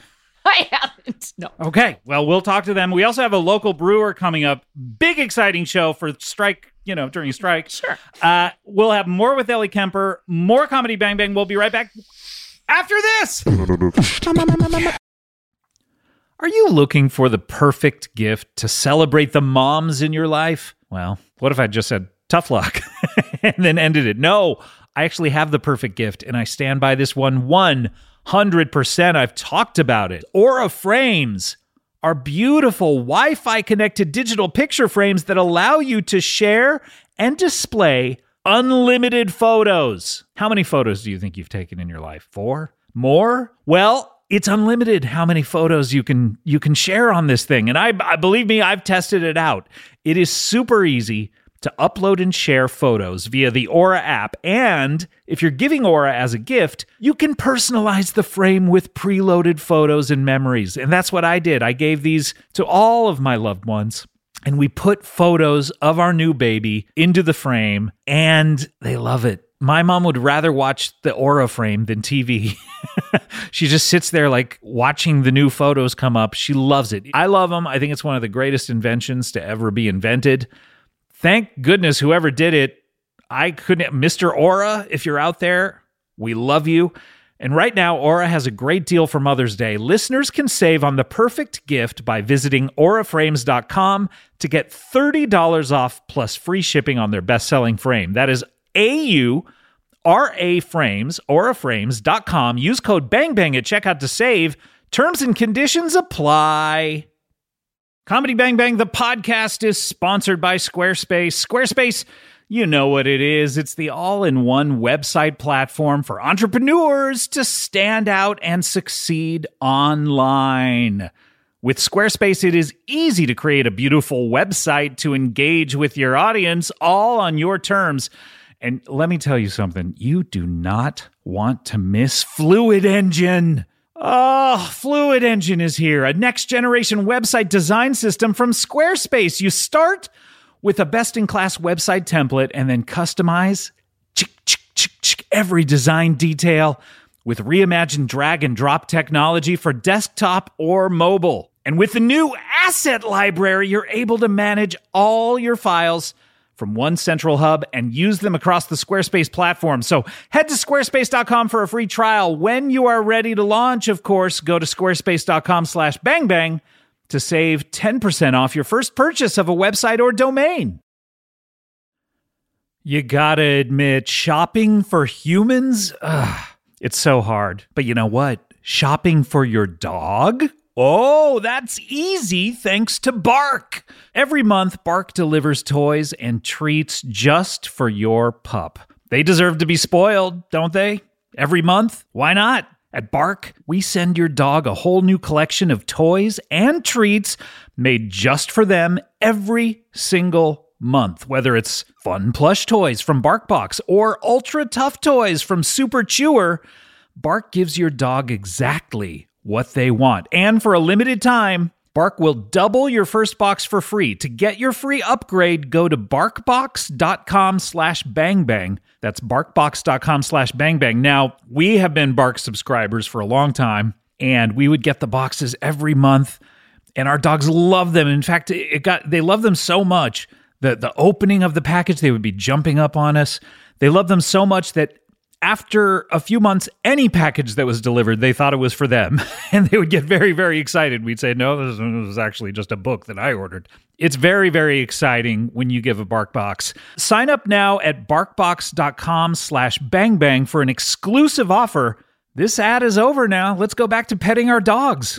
I haven't. No. Okay. Well, we'll talk to them. We also have a local brewer coming up. Big, exciting show for strike, you know, during strike. Sure. Uh, we'll have more with Ellie Kemper, more Comedy Bang Bang. We'll be right back after this. Are you looking for the perfect gift to celebrate the moms in your life? Well, what if I just said tough luck and then ended it? No, I actually have the perfect gift, and I stand by this one one hundred percent. I've talked about it. Aura Frames are beautiful Wi-Fi connected digital picture frames that allow you to share and display unlimited photos. How many photos do you think you've taken in your life? Four? More? Well, it's unlimited how many photos you can you can share on this thing. And I, I believe me, I've tested it out. It is super easy to upload and share photos via the Aura app. And if you're giving Aura as a gift, you can personalize the frame with preloaded photos and memories. And that's what I did. I gave these to all of my loved ones. And we put photos of our new baby into the frame, and they love it. My mom would rather watch the Aura frame than T V. She just sits there like watching the new photos come up. She loves it. I love them. I think it's one of the greatest inventions to ever be invented. Thank goodness whoever did it. I couldn't, Mister Aura, if you're out there, we love you. And right now, Aura has a great deal for Mother's Day. Listeners can save on the perfect gift by visiting aura frames dot com to get thirty dollars off plus free shipping on their best-selling frame. That is A U R A Frames, aura frames dot com. Use code BANGBANG at checkout to save. Terms and conditions apply. Comedy Bang Bang, the podcast, is sponsored by Squarespace. Squarespace, you know what it is. It's the all-in-one website platform for entrepreneurs to stand out and succeed online. With Squarespace, it is easy to create a beautiful website to engage with your audience, all on your terms. And let me tell you something, you do not want to miss Fluid Engine. Oh, Fluid Engine is here, a next-generation website design system from Squarespace. You start with a best-in-class website template and then customize chick, chick, chick, chick, every design detail with reimagined drag-and-drop technology for desktop or mobile. And with the new Asset Library, you're able to manage all your files from one central hub and use them across the Squarespace platform. So head to squarespace dot com for a free trial. When you are ready to launch, of course, go to squarespace dot com slash bang bang to save ten percent off your first purchase of a website or domain. You gotta admit, shopping for humans, ugh, it's so hard. But you know what? Shopping for your dog? Oh, that's easy thanks to Bark. Every month, Bark delivers toys and treats just for your pup. They deserve to be spoiled, don't they? Every month? Why not? At Bark, we send your dog a whole new collection of toys and treats made just for them every single month. Whether it's fun plush toys from BarkBox or ultra tough toys from Super Chewer, Bark gives your dog exactly what they want. And for a limited time, Bark will double your first box for free. To get your free upgrade, go to barkbox.com slash bangbang. That's barkbox.com slash bangbang. Now, we have been Bark subscribers for a long time, and we would get the boxes every month, and our dogs love them. In fact, it got they love them so much that the opening of the package, they would be jumping up on us. They love them so much that after a few months, any package that was delivered, they thought it was for them. And they would get very, very excited. We'd say, no, this was actually just a book that I ordered. It's very, very exciting when you give a BarkBox. Sign up now at barkbox.com slash bangbang for an exclusive offer. This ad is over now. Let's go back to petting our dogs.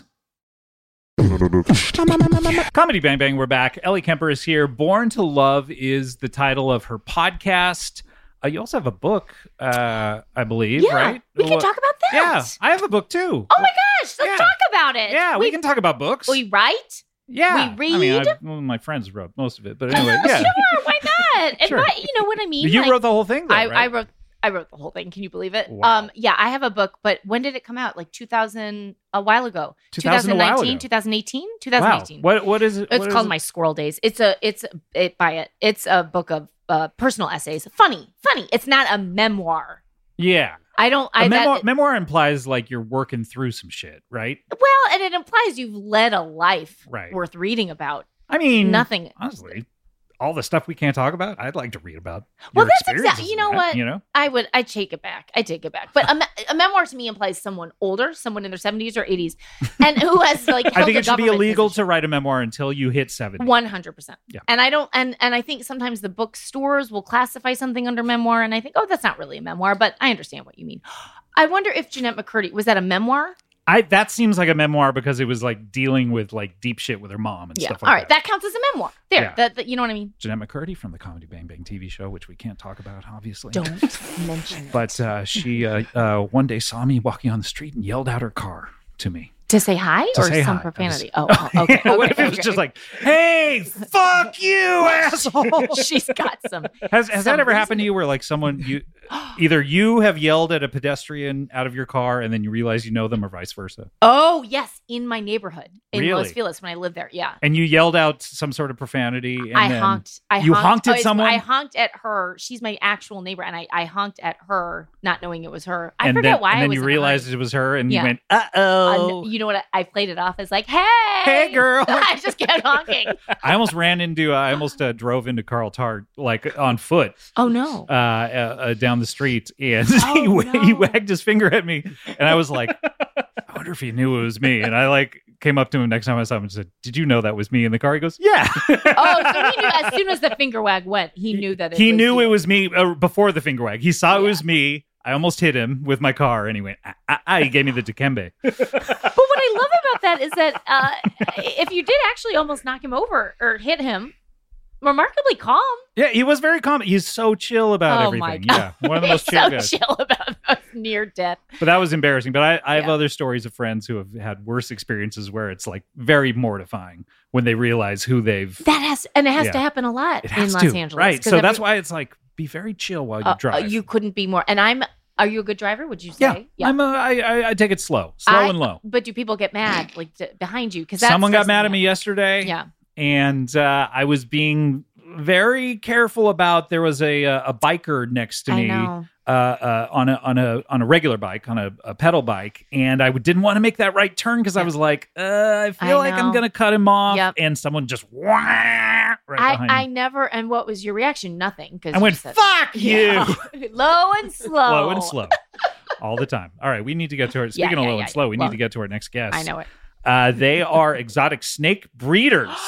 Comedy Bang Bang, we're back. Ellie Kemper is here. Born to Love is the title of her podcast. Uh, you also have a book, uh, I believe, Yeah, right? we can Well, talk about that. Yeah, I have a book too. Oh my gosh, let's Yeah. talk about it. Yeah, we, we can talk about books. We write? yeah, we I mean, read? I, well, my friends wrote most of it, but anyway, yeah. Sure, why not? And Sure. why, you know what I mean? You Like, wrote the whole thing, though, I, right? I wrote I wrote the whole thing. Can you believe it? Wow. Um, yeah, I have a book, but when did it come out? Like two thousand, a while ago. two thousand a while ago. twenty eighteen, Wow. twenty eighteen. What what is it? It's what called is My Squirrel Days. It's a it's it by it. It's a book of uh, personal essays. Funny, funny. It's not a memoir. it? Yeah. I don't. I A memoir, that, memoir implies like you're working through some shit, right? well, and it implies you've led a life Right. worth reading about. I mean, Nothing. honestly, all the stuff we can't talk about, I'd like to read about. Well, your that's experiences exactly. You know in that, what? You know, I would. I take it back. I take it back. But a, me- a memoir to me implies someone older, someone in their seventies or eighties, and who has like. I think it should be government illegal position. to write a memoir until you hit seventy. One hundred percent. Yeah. And I don't. And and I think sometimes the bookstores will classify something under memoir, and I think, oh, that's not really a memoir, but I understand what you mean. I wonder if Jeanette McCurdy was that a memoir? I that seems like a memoir because it was like dealing with like deep shit with her mom and Yeah. stuff like All right, that. that counts as a memoir. There. Yeah. That, that you know what I mean. Jeanette McCurdy from the Comedy Bang Bang T V show, which we can't talk about, obviously. Don't mention it. But uh, she uh, uh, one day saw me walking on the street and yelled out her car to me. To say hi To or say some hi. profanity? That Oh, was- oh, okay. Yeah, what okay, if it was okay. just like, "Hey, fuck you, asshole"? She's got some. Has has some that ever happened reason. to you where like someone you either you have yelled at a pedestrian out of your car and then you realize you know them or vice versa? Oh yes, in my neighborhood in Really? Los Feliz when I lived there. Yeah, And you yelled out some sort of profanity and I then honked. I You honked, honked at it's- someone? I honked at her. She's my actual neighbor, and I, I honked at her, not knowing it was her. I and forget then, why. and I then was you in a realized hurry. it was her and Yeah. you went, uh Uh, oh. n- you know what? I, I played it off as like, "Hey, Hey, girl." I just kept honking. I almost ran into, uh, I almost uh, drove into Carl Tart like on foot Oh no! uh, uh, uh, down the street, and Oh, he, wa- he no. wagged his finger at me, and I was like, I wonder if he knew it was me. And I like came up to him next time I saw him and said, "Did you know that was me in the car?" He goes, "Yeah." Oh, so he knew as soon as the finger wag went, he knew that it he was knew you. it was me uh, before the finger wag. He saw it Yeah. was me. I almost hit him with my car, and he went, ah, ah, ah. He gave me the Dikembe. But what I love about that is that uh, if you did actually almost knock him over or hit him, remarkably calm. Yeah, he was very calm. He's so chill about Oh, everything. my God. Yeah, one of the most He's chill so guys. chill about near death. But that was embarrassing. But I, I have Yeah. other stories of friends who have had worse experiences where it's like very mortifying when they realize who they've. That has and it has Yeah. to happen a lot It has in Los to, Angeles, right? 'cause So every- that's why it's like be very chill while you uh, uh, drive. you couldn't be more. And I'm. Are you a good driver? Would you yeah, say? I'm. A, I, I I take it slow, slow I- and low. But do people get mad like d- behind you? Because Someone got mad at me yesterday. Yeah. and uh, I was being very careful about. There was a a, a biker next to I me. know. Uh, uh, on a on a on a regular bike, on a, a pedal bike, and I didn't want to make that right turn because I Yeah. was like, uh, I feel I like I'm know. gonna cut him off, Yep. and someone just wah, right I, behind I me. never. And what was your reaction? Nothing. Because I went, "Fuck you!" Yeah. Low and slow. Slow and slow, all the time. All right, we need to get to our. Speaking Yeah, of yeah, low yeah, and slow, we yeah. need to get to our next guest. I know it. Uh, they are exotic snake breeders.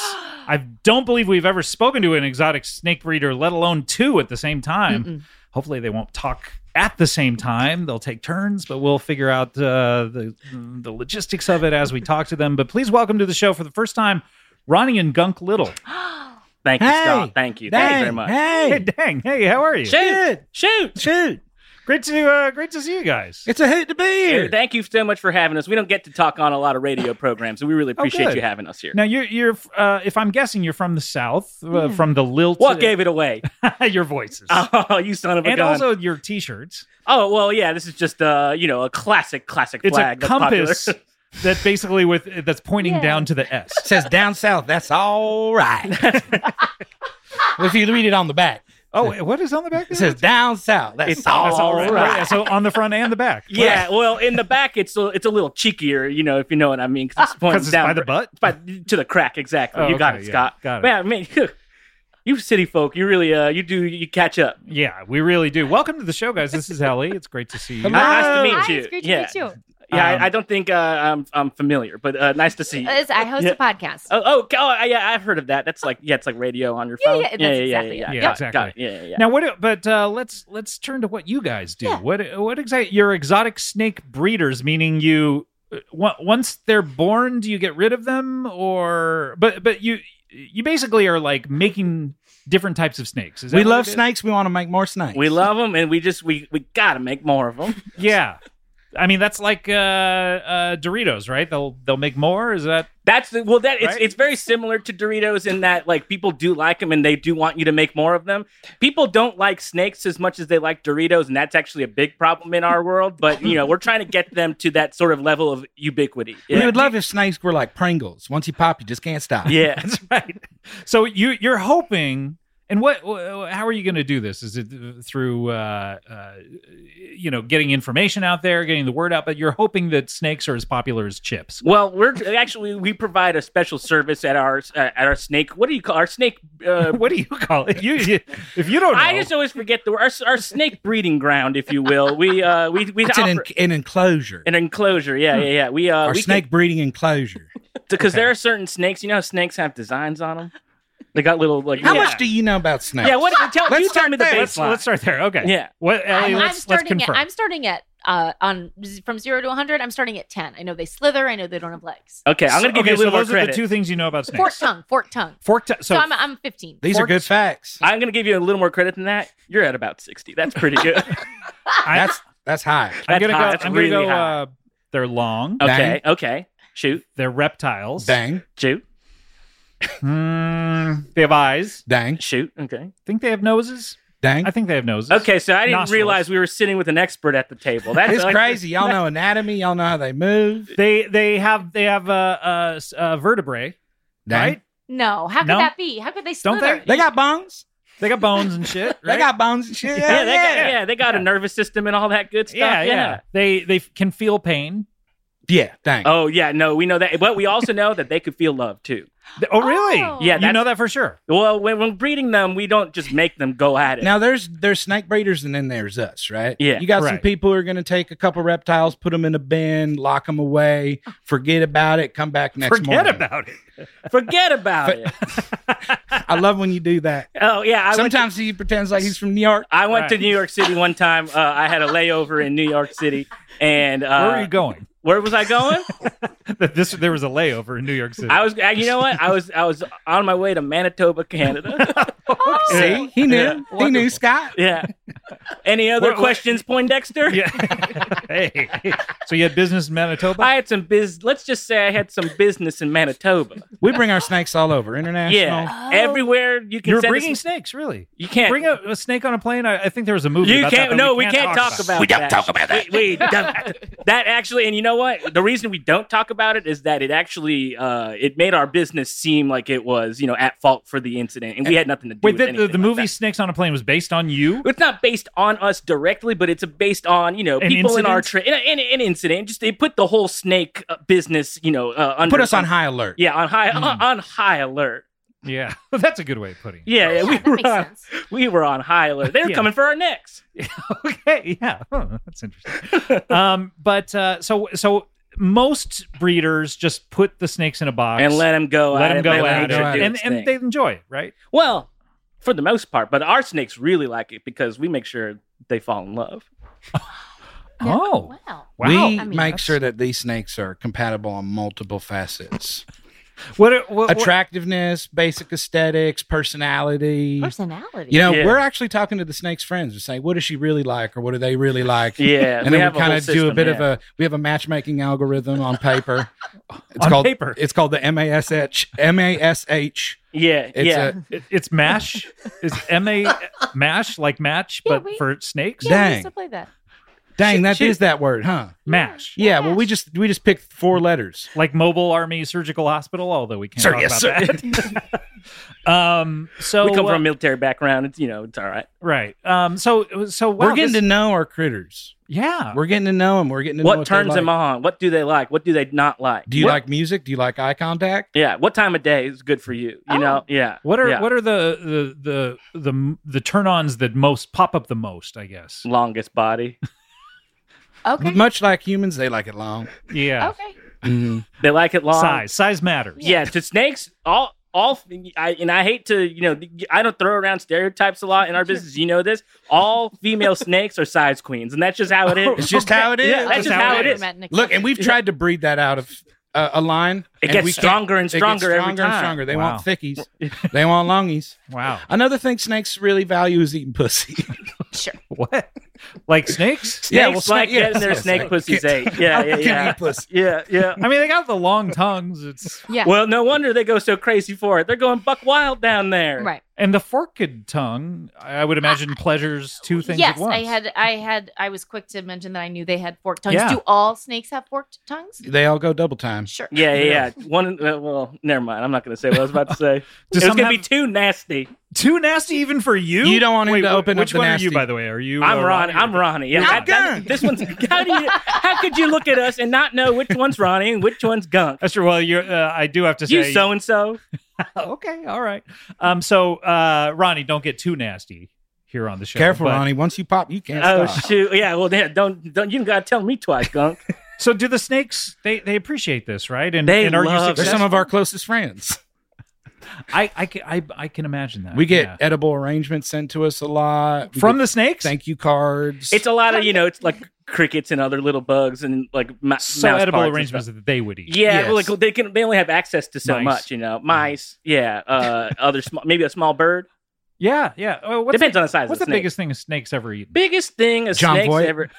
I don't believe we've ever spoken to an exotic snake breeder, let alone two at the same time. Mm-mm. Hopefully they won't talk at the same time. They'll take turns, but we'll figure out uh, the the logistics of it as we talk to them. But please welcome to the show for the first time, Ronnie and Gunk Little. Thank you, Hey, Scott. Thank you. Thank you very much. Hey, Hey, dang. Hey, how are you? Shoot! Shoot! shoot. Great to uh, great to see you guys. It's a hoot to be here. Thank you so much for having us. We don't get to talk on a lot of radio programs, so we really appreciate good. you having us here. Now you're you're uh, if I'm guessing you're from the South, uh, from the lilt. What gave it away? your voices, Oh, you son of a and gun. also your T-shirts. oh, well, yeah, this is just, uh, you know, a classic, classic It's flag. a that's popular. compass that basically with that's pointing Yeah. down to the S. It says down south. That's all right. Well, if you read it on the back, Oh, wait, what is on the back? it says down south. That's It's all, all right. right. So on the front and the back. Yeah, well, in the back, it's a, it's a little cheekier, you know, if you know what I mean. Because it's pointing Because it's down by the butt. It's by, to the crack, exactly. Oh, you got okay, it, yeah, Scott. got it. Man, man, you city folk, you really, uh, you do, you catch up. Yeah, we really do. Welcome to the show, guys. This is Ellie. It's great to see you. Hello. Nice to meet Hi, you. it's great to yeah. meet you. Yeah, Um, I, I don't think uh, I'm I'm familiar, but uh, nice to see you. It's- I host Yeah. a podcast. Oh, oh, oh, yeah, I've heard of that. That's like, yeah, it's like radio on your Yeah, phone. yeah, that's yeah, exactly yeah, it. yeah, Yeah, Got it, exactly. got it. Yeah, yeah, yeah. Now, what? But uh, let's let's turn to what you guys do. Yeah. What what exactly? You're exotic snake breeders, meaning you uh, on- once they're born, do you get rid of them, or but but you you basically are like making different types of snakes. Is that We what love it is? snakes. We want to make more snakes. We love them, and we just we we gotta make more of them. Yeah, I mean that's like uh, uh, Doritos, right? They'll they'll make more. Is that That's the, well, that it's Right? it's very similar to Doritos in that like people do like them and they do want you to make more of them. People don't like snakes as much as they like Doritos, and that's actually a big problem in our world. But you know, we're trying to get them to that sort of level of ubiquity. We Yeah. would love if snakes were like Pringles. Once you pop, you just can't stop. Yeah. that's right? So you you're hoping. And what? wh- How are you going to do this? Is it through, uh, uh, you know, getting information out there, getting the word out? But you're hoping that snakes are as popular as chips. Well, we're actually we provide a special service at our uh, at our snake. What do you call our snake? Uh, What do you call it? You, you if you don't know, I just always forget the our, our snake breeding ground, if you will. We uh we we It's an, offer en- an enclosure. an enclosure. Yeah, yeah, yeah. We uh Our we snake breeding enclosure. because there are certain snakes. You know, how snakes have designs on them. They got little like. How yeah. much do you know about snakes? Yeah, what? Tell, Let's you tell start me the there. baseline. let's, let's start there. Okay. Yeah. What? Ellie, I'm, I'm let's let's starting at confirm. I'm starting at uh on from zero to one hundred. I'm starting at ten. I know they slither. I know they don't have legs. Okay, I'm gonna give okay, you a little so more those are credit. the two things you know about snakes. Forked tongue. Forked tongue. Forked. T- So, so I'm I'm fifteen. These are Forks- good facts. I'm gonna give you a little more credit than that. You're at about sixty. That's pretty good. I, That's that's high. I'm gonna high. go. That's I'm really gonna go. high. Uh, they're long. okay, okay. Shoot, They're reptiles. Dang, shoot, Mm, they have eyes. dang, shoot. Okay. Think they have noses. dang. I think they have noses. Okay, so I didn't Nostrils. realize we were sitting with an expert at the table. That's It's like- crazy. Y'all know anatomy. Y'all know how they move. They they have they have uh, uh, uh vertebrae, Dang. right? No, how could No? that be? How could they Don't slither? they? They got bones. They got bones and shit. Right? They got bones and shit. Yeah, Yeah, they yeah. got yeah, they got a nervous system and all that good stuff. yeah, Yeah, yeah. They they can feel pain. Yeah, dang. Oh yeah, no, we know that, but we also know that they could feel love too. Oh, really? Oh. Yeah, you that's- know that for sure. Well, when, when breeding them, we don't just make them go at it. Now there's there's snake breeders and then there's us, right? Yeah, You got some right. people who are going to take a couple reptiles, put them in a bin, lock them away, forget about it, come back next Forget morning. about it. Forget about it. I love when you do that. Oh yeah, I went to, Sometimes he pretends like he's from New York. I went to Right. New York City one time. Uh, I had a layover in New York City, and uh, Where are you going? where was I going? This there was a layover in New York City. I was, uh, you know what? I was, I was on my way to Manitoba, Canada. See, he knew. Yeah. He knew Scott. Yeah. Any other What- what- questions, Poindexter? yeah. hey. So you had business in Manitoba? I had some biz. Let's just say I had some business in Manitoba. We bring our snakes all over, international. Yeah, everywhere you can. You're send bringing us, snakes, really? you can't Bring a, a snake on a plane? I, I think there was a movie You about can't. that, but no, we we can't, talk, about. We don't that. talk about that. We, we don't. That actually, and you know what? The reason we don't talk about it is that it actually uh, it made our business seem like it was, you know, at fault for the incident, and we had nothing to do Wait, with the, the, anything the like movie that. Snakes on a Plane was based on you? It's not based on us directly, but it's based on, you know, An people in our incident? trade. An, an incident. Just they put the whole snake uh, business, you know, uh, under Put us on high alert. Yeah, on high Hmm. on, on high alert. Yeah. That's a good way of putting it. Yeah, yeah, Yeah, we that were makes on, sense. we were on high alert. They were Yeah. coming for our necks. Okay, yeah. Huh, that's interesting. um, but uh, so so most breeders just put the snakes in a box and let them go. let at them it, go let at nature it, do and, its and thing. they enjoy it, right? Well, for the most part, but our snakes really like it because we make sure they fall in love. Oh, Wow. wow. We I mean, make that's- sure that these snakes are compatible on multiple facets. What, what, what Attractiveness, basic aesthetics, personality. Personality. You know, Yeah. we're actually talking to the snake's friends and saying, what does she really like or what do they really like? Yeah, And we then have we a kind whole of do a system, bit of yeah. a, we have a matchmaking algorithm on paper. It's On called, paper. It's called the M A S H. M A S H. Yeah, It's yeah. a, It- it's mash. Is M A mash like match, Yeah, but we- for snakes? Yeah, we Dang. used to play that. dang, that is Shoot. that word, huh? Mash. Yeah, well, we just we just picked four letters. Like Mobile Army Surgical Hospital, although we can't Sir, talk yes, about that. um, so we come uh, from a military background. It's you know, it's all right. right. Um, so so wow, We're getting this- to know our critters. yeah. We're getting to know them. We're getting to know What what turns they them like. on? What do they like? What do they not like? Do you What- like music? Do you like eye contact? Yeah. What time of day is good for you? You Oh. know. Yeah. What are yeah. what are the the the the the turn-ons that most pop up the most? I guess. longest body? Okay. Much like humans, they like it long. Yeah. Okay. Mhm. They like it long. Size size matters. Yeah. To snakes, all all. I, and I hate to you know I don't throw around stereotypes a lot in our business. You know this. All female snakes are size queens, and that's just how it is. It's just how it is. Yeah, that's just how it is. Look, and we've tried to breed that out of uh, a line. It and gets we can't- stronger and it gets stronger every stronger and time. stronger. They Wow. want thickies. They want longies. Wow. Another thing snakes really value is eating pussy. Sure. What? Like snakes? Yeah, Snakes well, snake- like getting yes, their yes, snake snake. pussies Can't- ate. Yeah, yeah, Can yeah. eat pussy. Yeah, yeah. I mean, they got the long tongues. It's Yeah. Well, no wonder they go so crazy for it. They're going buck wild down there. Right. and the forked tongue. I would imagine pleasures two things yes, at once. I had. I had. I was quick to mention that I knew they had forked tongues. Yeah. Do all snakes have forked tongues? They all go double time. Sure. Yeah, yeah, yeah. One. Uh, well, never mind. I'm not going to say what I was about to say. Do It was some going to be have- too nasty. Too nasty even for you. You don't want him Wait, to wh- open up which the one are nasty. you, by the way? Are you? I'm uh, Ronnie. I'm Ronnie. Yeah, Not that- that- Gunk. this one's. How do you? How could you look at us and not know which one's Ronnie and which one's Gunk? That's true. Well, you're. Uh, I do have to You say. so and so. okay, all right. Um. So, uh, Ronnie, don't get too nasty here on the show. Careful, but- Ronnie. Once you pop, you can't Oh stop. shoot! Yeah. Well, yeah, don't don't you got to tell me twice, Gunk. So, do the snakes? They they appreciate this, right? And, They and are you love it. They're successful? some of our closest friends. I I can I, I can imagine that. We get yeah. edible arrangements sent to us a lot. We from get the snakes. thank you cards. It's a lot of you know. It's like crickets and other little bugs and like ma- so mouse edible parts and arrangements stuff. that they would eat. Yeah, Yes. well, like they can. They only have access to so Mice. much, you know. Mice, yeah. Uh, other small, maybe a small bird. Yeah, yeah. Oh, what's Depends the, on the size What's of the the snake. biggest thing a snake's ever eaten? Biggest thing a John snake's Voight. ever.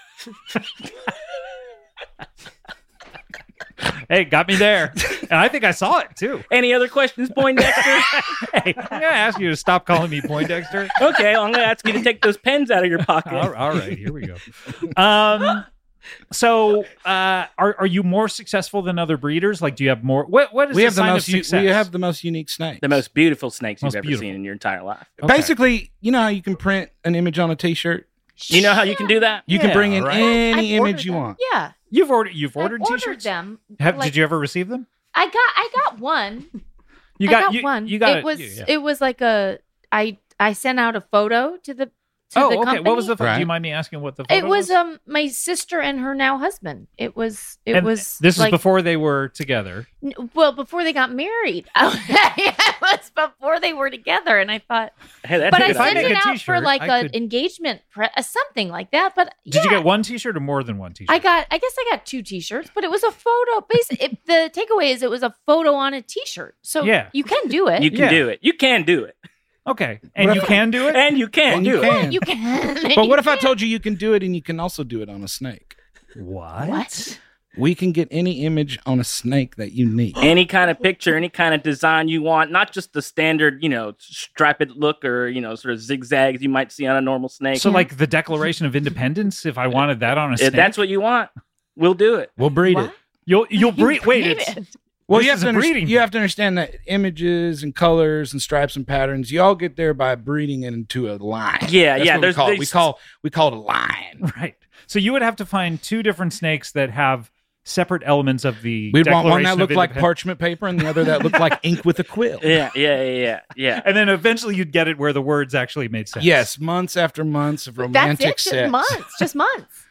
Hey, got me there. And I think I saw it too. Any other questions, Poindexter? Hey, I'm gonna ask you to stop calling me Poindexter. Okay, well, I'm gonna ask you to take those pens out of your pocket. all, all right, here we go. Um, so uh, are are you more successful than other breeders? Like, do you have more? What what is we the have the sign most. of u- success? We have the most unique snakes. The most beautiful snakes Most you've ever beautiful. seen in your entire life. Okay. Basically, you know how you can print an image on a T-shirt. You know how you can do that? You Yeah, can bring in right. any I've ordered image you them. want. Yeah. You've ordered you've I've ordered ordered t-shirts. them. Have, like, did you ever receive them? I got. I got one. You I got you, one. You got it. Was yeah. it was like a I I sent out a photo to the to Oh, the okay. company. What was the? pho- Do Right. you mind me asking what the? Photo It was um my sister and her now husband. It was it And was This like, is before they were together. n- well before they got married. It was before they were together, and I thought, Hey, that's but I If I sent make it a out for t-shirt, like I an could- engagement pre- uh, something like that. But Did you yeah. get one T-shirt or more than one T-shirt? I got. I guess I got two T-shirts, but it was a photo. Basically, it, the takeaway is it was a photo on a T-shirt, so Yeah. you can do it. you can Yeah. do it. You can do it, Okay, and What you if- can do it. and you can And do you it. can. you can. But what if I told you you can do it and you can also do it on a snake? What? What? We can get any image on a snake that you need. Any kind of picture, any kind of design you want, not just the standard, you know, striped look or you know, sort of zigzags you might see on a normal snake. So, like the Declaration of Independence, if I wanted that on a if snake, that's what you want, we'll do it. We'll breed What? it. you'll you'll breed. Wait, Breed it's it. Well, This you have is to a under- breeding you have to understand that images and colors and stripes and patterns, you all get there by breeding it into a line. Yeah, That's yeah, what we there's- call, it. we there's- call we call it a line. right. So you would have to find two different snakes that have separate elements of the. We'd want one Declaration that of looked like Independence. parchment paper and the other that looked like ink with a quill. Yeah, yeah, yeah, yeah, yeah. And then eventually you'd get it where the words actually made sense. Yes, months after months of That's romantic it. Just sex. months. Just months.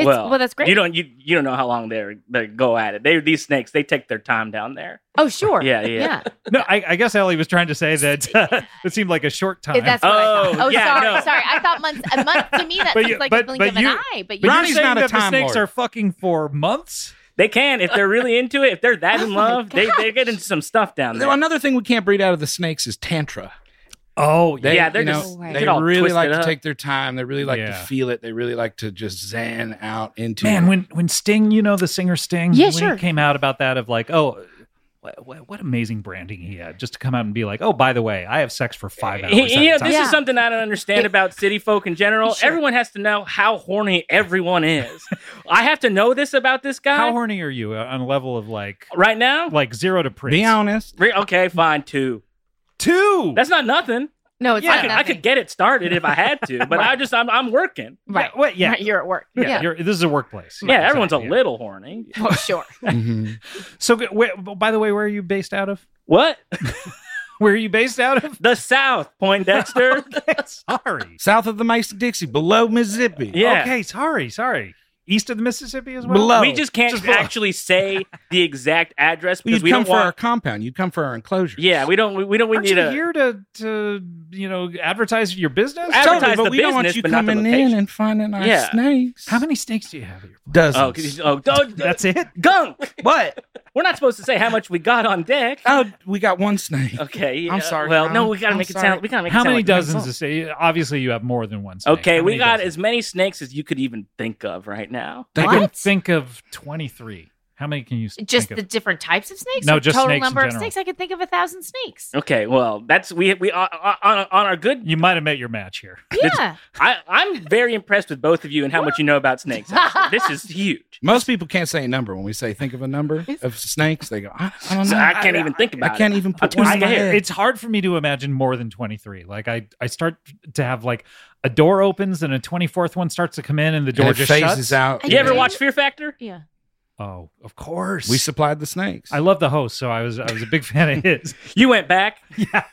It's, well, well, that's great. You don't you you don't know how long they're they go at it. They these snakes they take their time down there. oh, sure. Yeah, yeah. Yeah. No, I, I guess Ellie was trying to say that uh, it seemed like a short time. That's what I Oh, thought. Oh, yeah, sorry. no. Sorry. I thought months. A month to me that But seems you- like but- a blink but of an you- eye. But but you you're Ronnie's saying not a that the time snakes lord. are fucking for months? They can if they're really into it. If they're that in Oh my love, they they get into some stuff down there. Another thing we can't breed out of the snakes is tantra. Oh, They, Yeah, they're you know, just- they they get all really twisted like to up. take their time. They really like Yeah. to feel it. They really like to just zen out into Man, it. when when Sting, you know the singer Sting, Yeah, when sure. he came out about that of like, oh, what, what, what amazing branding he had, just to come out and be like, oh, by the way, I have sex for five hours. He- at you a know, time. this Yeah. is something I don't understand about city folk in general. Sure. Everyone has to know how horny everyone is. I have to know this about this guy How horny are you uh, on a level of like right now. like zero to Prince? Be honest. Re- Okay, fine, two. Two. That's not nothing. No, it's Yeah. I not could, I nothing. could get it started if I had to, but I just I'm I'm working. Right. Yeah, what- yeah. Right, you're at work. yeah, Yeah. You're, this is a workplace. Yeah, everyone's a exactly, yeah. little horny. Oh, sure. Mhm. So, g- where, by the way, where are you based out of? What? Where are you based out of? The South, Poindexter. Sorry. South of the Mason Dixie, below Mississippi. Yeah. Okay, sorry, sorry. East of the Mississippi as well? Below. We just can't Just below. actually say the exact address Well, because you'd we come don't for our want. compound. You'd come for our enclosure. Yeah, we don't. We, we don't. We Aren't need you a. here to, to, you know, advertise your business? Ad- Totally, advertise but the we don't want business, you but not the coming in location. and finding our Yeah. snakes. How many snakes do you have at your place? Dozens. Oh, 'cause- oh, oh, That's it? gunk. What? We're not supposed to say how much we got on deck. Oh, we got one snake. Okay, I'm uh, sorry, Well, Ron. no, we gotta I'm make it sorry. sound. We gotta make How it sound many like dozens oh. to say? Obviously, you have more than one snake. Okay, How we many got dozens? as many snakes as you could even think of right now. I What? can think of twenty-three. How many can you s- Just think the of? different types of snakes? No, Or just total snakes in number of general. snakes. I could think of a thousand snakes. Okay, well, that's we we on on, on our good. You might have met your match here. Yeah. I I'm very impressed with both of you and how much you know about snakes. Actually. This is huge. Most people can't say a number. When we say think of a number of snakes, they go, I, I don't So know. I can't even think about I can't it. even I'm put too one in my scared. head. It's hard for me to imagine more than twenty-three. Like I, I start to have like a door opens and a twenty-fourth one starts to come in and the door And it just phases shuts. out. You ever Yeah. watch Fear Factor? Yeah. Oh, of course. We supplied the snakes. I love the host, so I was I was a big fan of his. You went back. Yeah,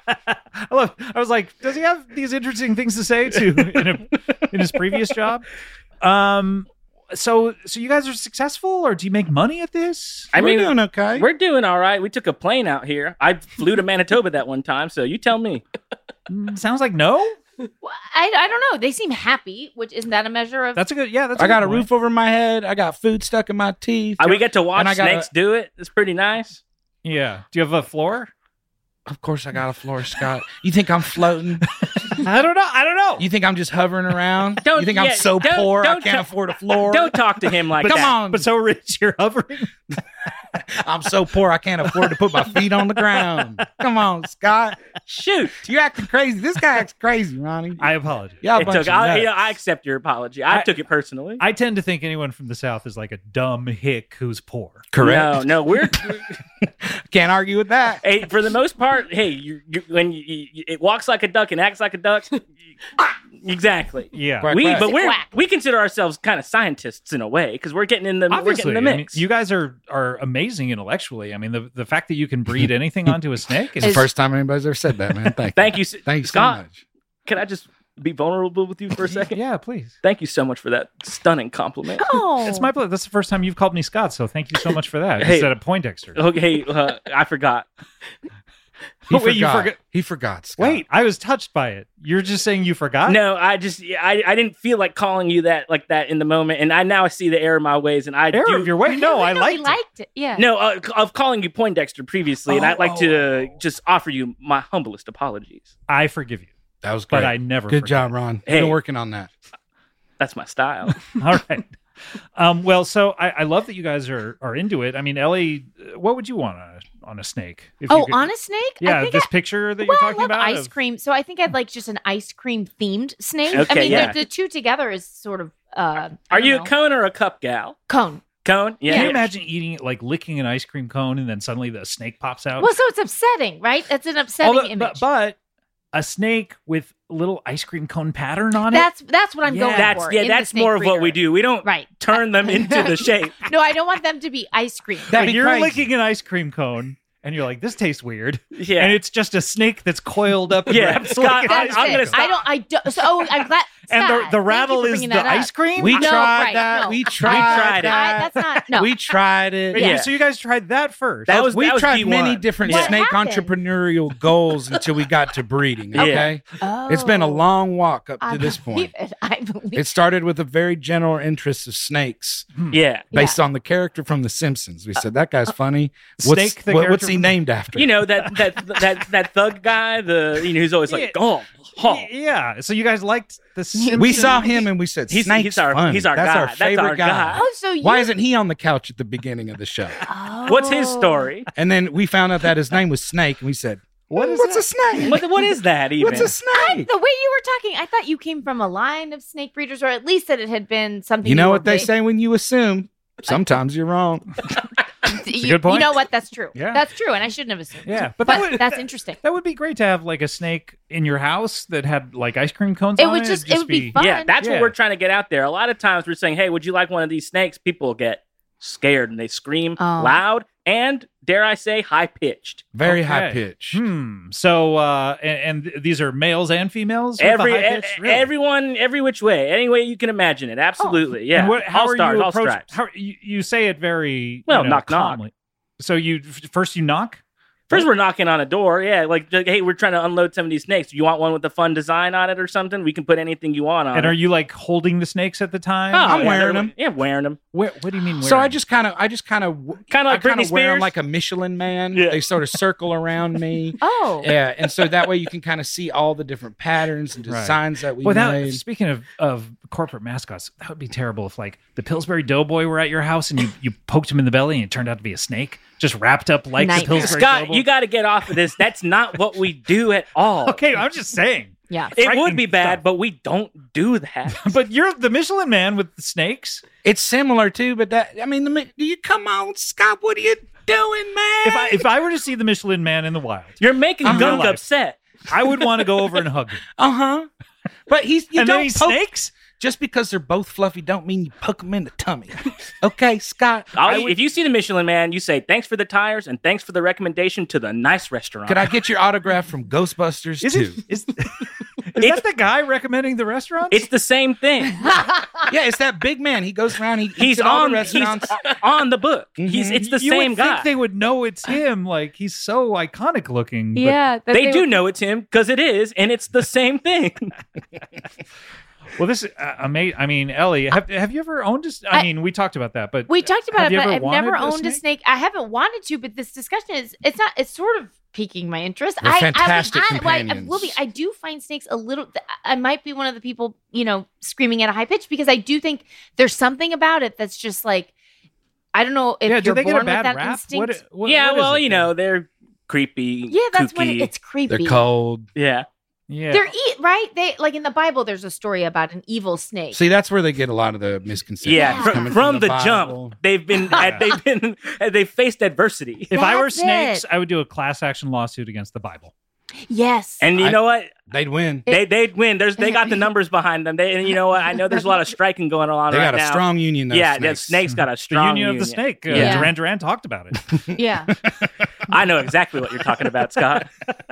I love. I was like, does he have these interesting things to say to in, a, in his previous job? Um, so so you guys are successful, or do you make money at this? I We're mean, doing okay. we're doing all right. We took a plane out here. I flew to Manitoba that one time, so you tell me. Mm, sounds like no. Well, I, I don't know. They seem happy, which isn't that a measure of. That's a good. Yeah, that's. I got good a point. roof over my head. I got food stuck in my teeth. Uh, we get to watch And I got snakes do it. It's pretty nice. Yeah. Do you have a floor? Of course, I got a floor, Scott. You think I'm floating? I don't know. I don't know. You think I'm just hovering around? Don't- you think yeah, I'm so don't- poor I don't can't ta- afford a floor? Don't talk to him like but that. Come on. But so rich, you're hovering. I'm so poor I can't afford to put my feet on the ground. Come on, Scott. Shoot. You're acting crazy. This guy acts crazy, Ronnie. I apologize. Y'all a It bunch took, of I, nuts. yeah, I accept your apology. I, I- took it personally. I tend to think anyone from the South is like a dumb hick who's poor. No, no, we're Can't argue with that. hey, for the most part. Hey, you, you when you, you, it walks like a duck and acts like a duck. Exactly. Yeah. Quack, We, quack. but we're Quack. we consider ourselves kind of scientists in a way because we're getting in the we're Obviously, getting in the I mean, mix. you guys are are amazing intellectually. I mean, the the fact that you can breed anything onto a snake It's the is first time anybody's ever said that, man. Thank you. Thank you, S- Thank you Scott. so much. Can I just be vulnerable with you for a second? yeah, please. Thank you so much for that stunning compliment. Oh, It's my pleasure. That's the first time you've called me Scott, so thank you so much for that. Hey. Instead of Poindexter. Okay, uh, I forgot. He Oh, wait, you forgot. forgot- He forgot, Scott. Wait, I was touched by it. You're just saying you forgot? No, I just I, I didn't feel like calling you that like that in the moment, and I now I see the error of my ways, and I Error do of your way? No, I we liked it. liked it. Yeah. no uh, of calling you Poindexter previously, and Oh, I'd like to oh. just offer you my humblest apologies. I forgive you, That was great. but I never. Good forget. job, Ron. Hey. You've been working on that. That's my style. All right. Um, well, so I, I love that you guys are are into it. I mean, Ellie, uh, what would you want on a, on a snake? If you Oh, could- on a snake? I Yeah, think this I, picture that well, you're talking I love about. ice of- cream, so I think I'd like just an ice cream themed snake. I Okay, mean, yeah. the, the two together is sort of. Uh, I Are don't you know. a cone or a cup gal? cone? Cone? Yeah. Can you yeah. imagine eating like licking an ice cream cone and then suddenly the snake pops out? Well, so it's upsetting, right? That's an upsetting Although- image. but, but a snake with a little ice cream cone pattern on it. that's that's what I'm Yeah. going That's for. yeah. in the That's snake more of what we breeder. do. We don't Right. turn them into the shape. No, I don't want them to be ice cream. That'd Like, be you're crazy. licking an ice cream cone and you're like, this tastes weird. Yeah. And it's just a snake that's coiled up. And Yeah, wrapped Scott, like an I'm- ice That's I'm cream gonna it. cone. stop. I don't. I don't. So, oh, I'm glad. And the, Scott, the thank rattle you for is bringing the that up. ice cream? We No, tried right, that. no. We We tried, tried it. I, that. that's not no. We tried it. Yeah. So you guys tried that first. That was- we that tried D one. many different What snake happened? entrepreneurial goals until we got to breeding. Yeah. Okay, Oh. it's been a long walk up to I this believe point. It. I believe It started with a very general interest of snakes, Yeah. based on the character from The Simpsons. We said that guy's funny. What's, Snake, the what- what's character he from- named after? You know that that that that thug guy, the you know who's always like, Yeah. oh, oh. Yeah. So you guys liked the we Simpsons? saw him and we said, He's- "Snake's he's our- funny. he's our That's guy. our That's favorite our guy." Oh, so you, Why isn't he on the couch at the beginning of the show?" Oh. What's his story? And then we found out that his name was Snake, and we said, What is "What's that? a snake? What what is that even? What's a snake?" The way you were talking, I thought you came from a line of snake breeders, or at least that it had been something. You know were what they big- say when you assume? Sometimes you're wrong. You, a good point. you know what? That's true. Yeah. That's true, and I shouldn't have assumed. Yeah, but, but that would- that's interesting. That would be great to have like a snake in your house that had like ice cream cones It on would it. just- It'd it would be fun. Yeah, that's Yeah. what we're trying to get out there. A lot of times we're saying, hey, would you like one of these snakes? People get scared and they scream Oh. loud and, dare I say, high pitched. Very Okay. high pitch. Hmm. So, uh, and, and these are males and females. with the Every high e- pitch? Really? everyone, every which way, any way you can imagine it. Absolutely, yeah. And what, how all are stars, you all approach- stripes. How you, you say it very Well, you know, knock, knock. calmly. So you first you knock. First, we're knocking on a door. Yeah, like, like, hey, we're trying to unload some of these snakes. Do you want one with a fun design on it or something? We can put anything you want on And it. are you like holding the snakes at the time? Oh, I'm yeah, wearing they're- them. Yeah, wearing them. Where, what do you mean? So I wearing? just kind of, I just kind of, Kind of like I kind Britney of wear them Spears. like a Michelin man. Yeah. They sort of circle around me. Oh, Yeah, and so that way you can kind of see all the different patterns and Right. designs that we Well, that, made. speaking of, of corporate mascots, that would be terrible if like the Pillsbury Doughboy were at your house and you, you poked him in the belly and it turned out to be a snake, just wrapped up like Nightmare. the Pillsbury Scott, Doughboy. you got to get off of this. That's not what we do at all. Okay, I'm just saying. yeah. It frightening would be bad, stuff. but we don't do that. But you're the Michelin Man with the snakes. It's similar too, but that I mean, the, mi- do you come on, Scott? What are you doing, man? If I if I were to see the Michelin Man in the wild, You're making Uh-huh. Gunk Life. upset. I would want to go over and hug him. uh huh. But he's you and don't then he poke, snakes. just because they're both fluffy. Don't mean you poke them in the tummy. Okay, Scott. I'll- I would- if you see the Michelin Man, you say thanks for the tires and thanks for the recommendation to the nice restaurant. could I get your autograph from Ghostbusters Is too? it is, is that the guy recommending the restaurant? It's the same thing. Yeah, it's that big man. He goes around. He He's eats at all on. the He's restaurants. on the book. He's it's the you same would guy. think they would know it's him. Like he's so iconic looking. but- Yeah, that they do would- know it's him because it is, and it's the same thing. Well, this is uh, amazing. I mean, Ellie, have have you ever owned a? s- I I- mean, we talked about that, but We talked about have it, you but ever I've never wanted a owned a snake? snake. I haven't wanted to, but this discussion is it's not it's sort of piquing my interest. They're I, fantastic I, mean, I, well, I, companions. will be, I do find snakes a little I might be one of the people, you know, screaming at a high pitch because I do think there's something about it that's just like I don't know if yeah, do you're they get born a bad with that rap? instinct. What, what, yeah, what is well, it you then? know, they're creepy. yeah, that's when kooky. it, it's creepy. They're cold. Yeah. Yeah, They're eat right. They like in the Bible. There's a story about an evil snake. See, that's where they get a lot of the misconceptions. Yeah, fr- coming from, the, Bible. jump, they've been uh, they've been uh, they've faced adversity, if I were That's snakes, it. I would do a class action lawsuit against the Bible. yes, and you I- know what? They'd win. They they'd win. There's they got the numbers behind them. They and you know what? I know there's a lot of striking going on They right got a now. strong union. Those yeah, snakes. the snake's got a The strong union of the snake. Uh, Yeah. Duran Duran talked about it yeah. I know exactly what you're talking about, Scott.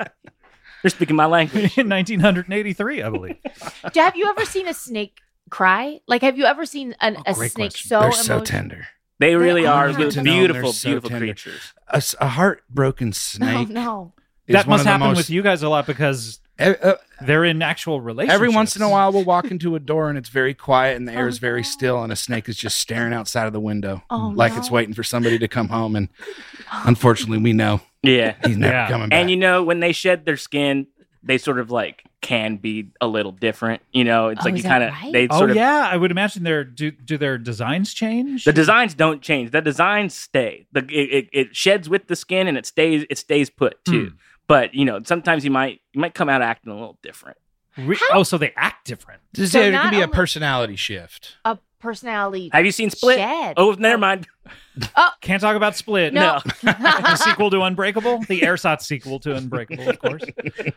You're speaking my language. in nineteen eighty-three, I believe. Do- Have you ever seen a snake cry? Like, have you ever seen an, a Great snake question. so They're so emotional? tender. They really They are are. good, Get to know them. beautiful, They're so beautiful tender. creatures. A, s- a heartbroken Oh snake. no! is That one must of the happen most- with you guys a lot because Uh, uh, they're in actual relationships. Every once in a while, we'll walk into a door and it's very quiet and the air is very still, and a snake is just staring outside of the window, Oh, like no. it's waiting for somebody to come home. And unfortunately, we know Yeah. he's never Yeah. coming back. And you know, when they shed their skin, they sort of like can be a little different. You know, it's Oh, like is you that kind of right? they Oh sort of yeah, I would imagine their do do their designs change? the designs don't change. The designs stay. The it, it, it sheds with the skin and it stays it stays put too. Hmm. But you know, sometimes you might you might come out acting a little different. Re- oh, so they act different. Just- So yeah, it not can be a only- personality shift. A personality. Have you seen Split? Shed. Oh, never mind. Can't talk about Split. No. The sequel to Unbreakable, the Airsot sequel to Unbreakable, of course.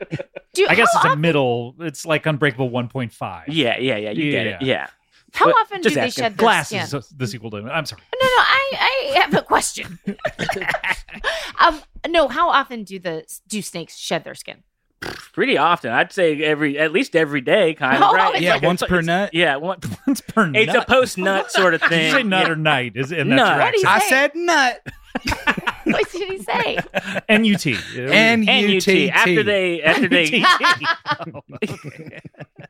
Do, I guess how it's a often, middle. It's like Unbreakable one point five. Yeah, yeah, yeah. You get it. Yeah. Yeah. how but often do just they asking. shed their Glass skin? is the sequel to it. I'm sorry. No, no, I, I have a question. um, no, how often do the do snakes shed their skin? Pretty often. I'd say every, at least every day, kind of, Oh, right? it's Yeah, like a- once it's- per it's- nut. Yeah, one, Once per nut. it's a post-nut sort of Did thing. you say nut Yeah. or night? Is and Nut. that's your What do you accent. I said nut. What did he say? N U T. And And U U T T. After they, after they, Oh, okay.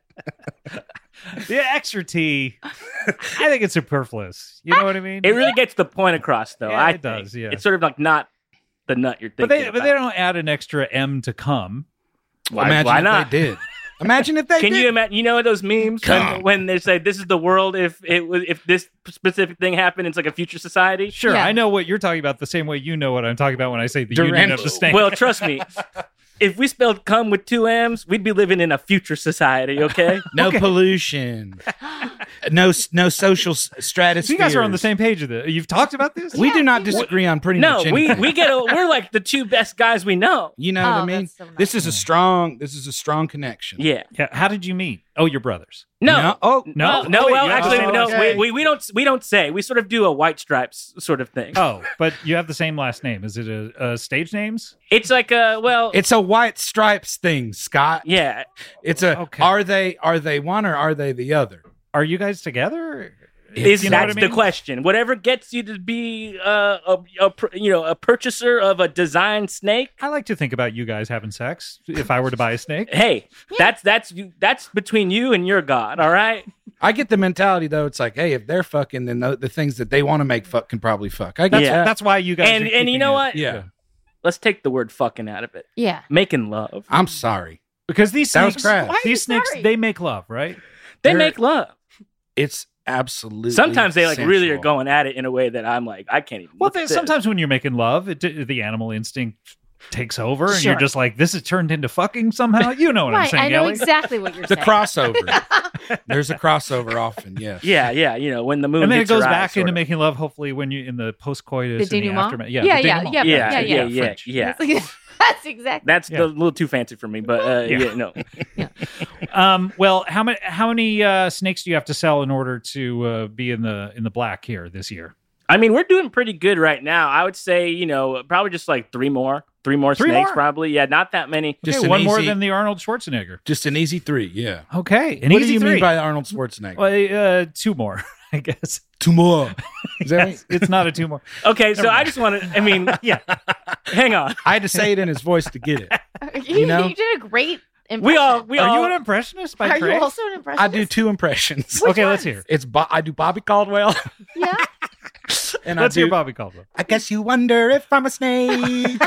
The extra T, I think it's superfluous. You know what I mean? it really gets the point across, though. Yeah, I it think. does, yeah. It's sort of like not the nut you're thinking but they but they about. don't add an extra M to come. Why, Imagine why if not? they did. Imagine if they Can did. you imagine? You know those memes when, Come. when they say this is the world if it was if this specific thing happened, it's like a future society. Sure, Yeah. I know what you're talking about the same way you know what I'm talking about when I say the Durant- union of the snake. Well, trust me. If we spelled "come" with two M's, we'd be living in a future society. Okay. No pollution. No no social s- stratosphere. so you guys are on the same page of this. You've talked about this? We do not disagree on pretty no, much we anything. we get a, we're like the two best guys we know. You know what I Oh, mean? that's so nice. This is a strong. This is a strong connection. Yeah. Yeah. How did you meet? Oh, you're brothers. No. Oh No? No, Oh, wait, well, you have the actually, same no. last We, name. we we don't we don't say. We sort of do a white stripes sort of thing. Oh, but you have the same last name. Is it a, a stage names? It's like a well. It's a white stripes thing, Scott. yeah. It's a. Okay. Are they? Are they one or are they the other? Are you guys together? Is You know that's what I mean? the question? Whatever gets you to be uh, a, a pr- you know a purchaser of a design snake. I like to think about you guys having sex if I were to buy a snake. Hey, that's that's you. That's between you and your God. All right. I get the mentality though. It's like, hey, if they're fucking, then the, the things that they want to make fuck can probably fuck. I get Yeah. that. That's why you guys And are and you keeping know it- what? Yeah. Let's take the word "fucking" out of it. Yeah. Making love. I'm sorry. Because these That was snakes, crap. Why are you these snakes, sorry? they make love, right? They They're- make love. It's absolutely. Sometimes they like really are sensual. going at it in a way that I'm like, I can't even. Well, look they, at this. sometimes when you're making love, it, the animal instinct takes over, and Sure. you're just like, "This is turned into fucking somehow." You know what I'm Right. saying, I know Ellie? exactly what you're The saying. crossover. There's a crossover often. Yes. Yeah, yeah. You know, when the moon And then it hits your goes eyes, back sort into of. making love. Hopefully, when you in the post-coitus, The and the denouement? aftermath. Yeah, Yeah, the yeah, denouement. yeah, Yeah, yeah, yeah, yeah, French. yeah. That's exactly. That's Yeah. a little too fancy for me, but uh, Yeah. yeah. no. Um, well, how many how many uh, snakes do you have to sell in order to uh, be in the in the black here this year? I mean, we're doing pretty good right now. I would say, you know, probably just like three more, three more Three snakes, more? probably. Yeah, not that many. Just Okay, an one more easy- than the Arnold Schwarzenegger. Just an easy three. Yeah. Okay, an what easy do you three. mean by Arnold Schwarzenegger? Well, uh, two more, I guess. Two more. Is that Yes, it's not a two more. Okay, so I just want to. I mean, Yeah, hang on. I had to say it in his voice to get it. You, You know? you did a great impression. We all, we are all. you an impressionist by Are trade? you also an impressionist? I do two impressions. Which okay, let's ones? hear. It's Bo- I do Bobby Caldwell, Yeah. and Let's I do. hear Bobby Caldwell. I guess you wonder if I'm a snake.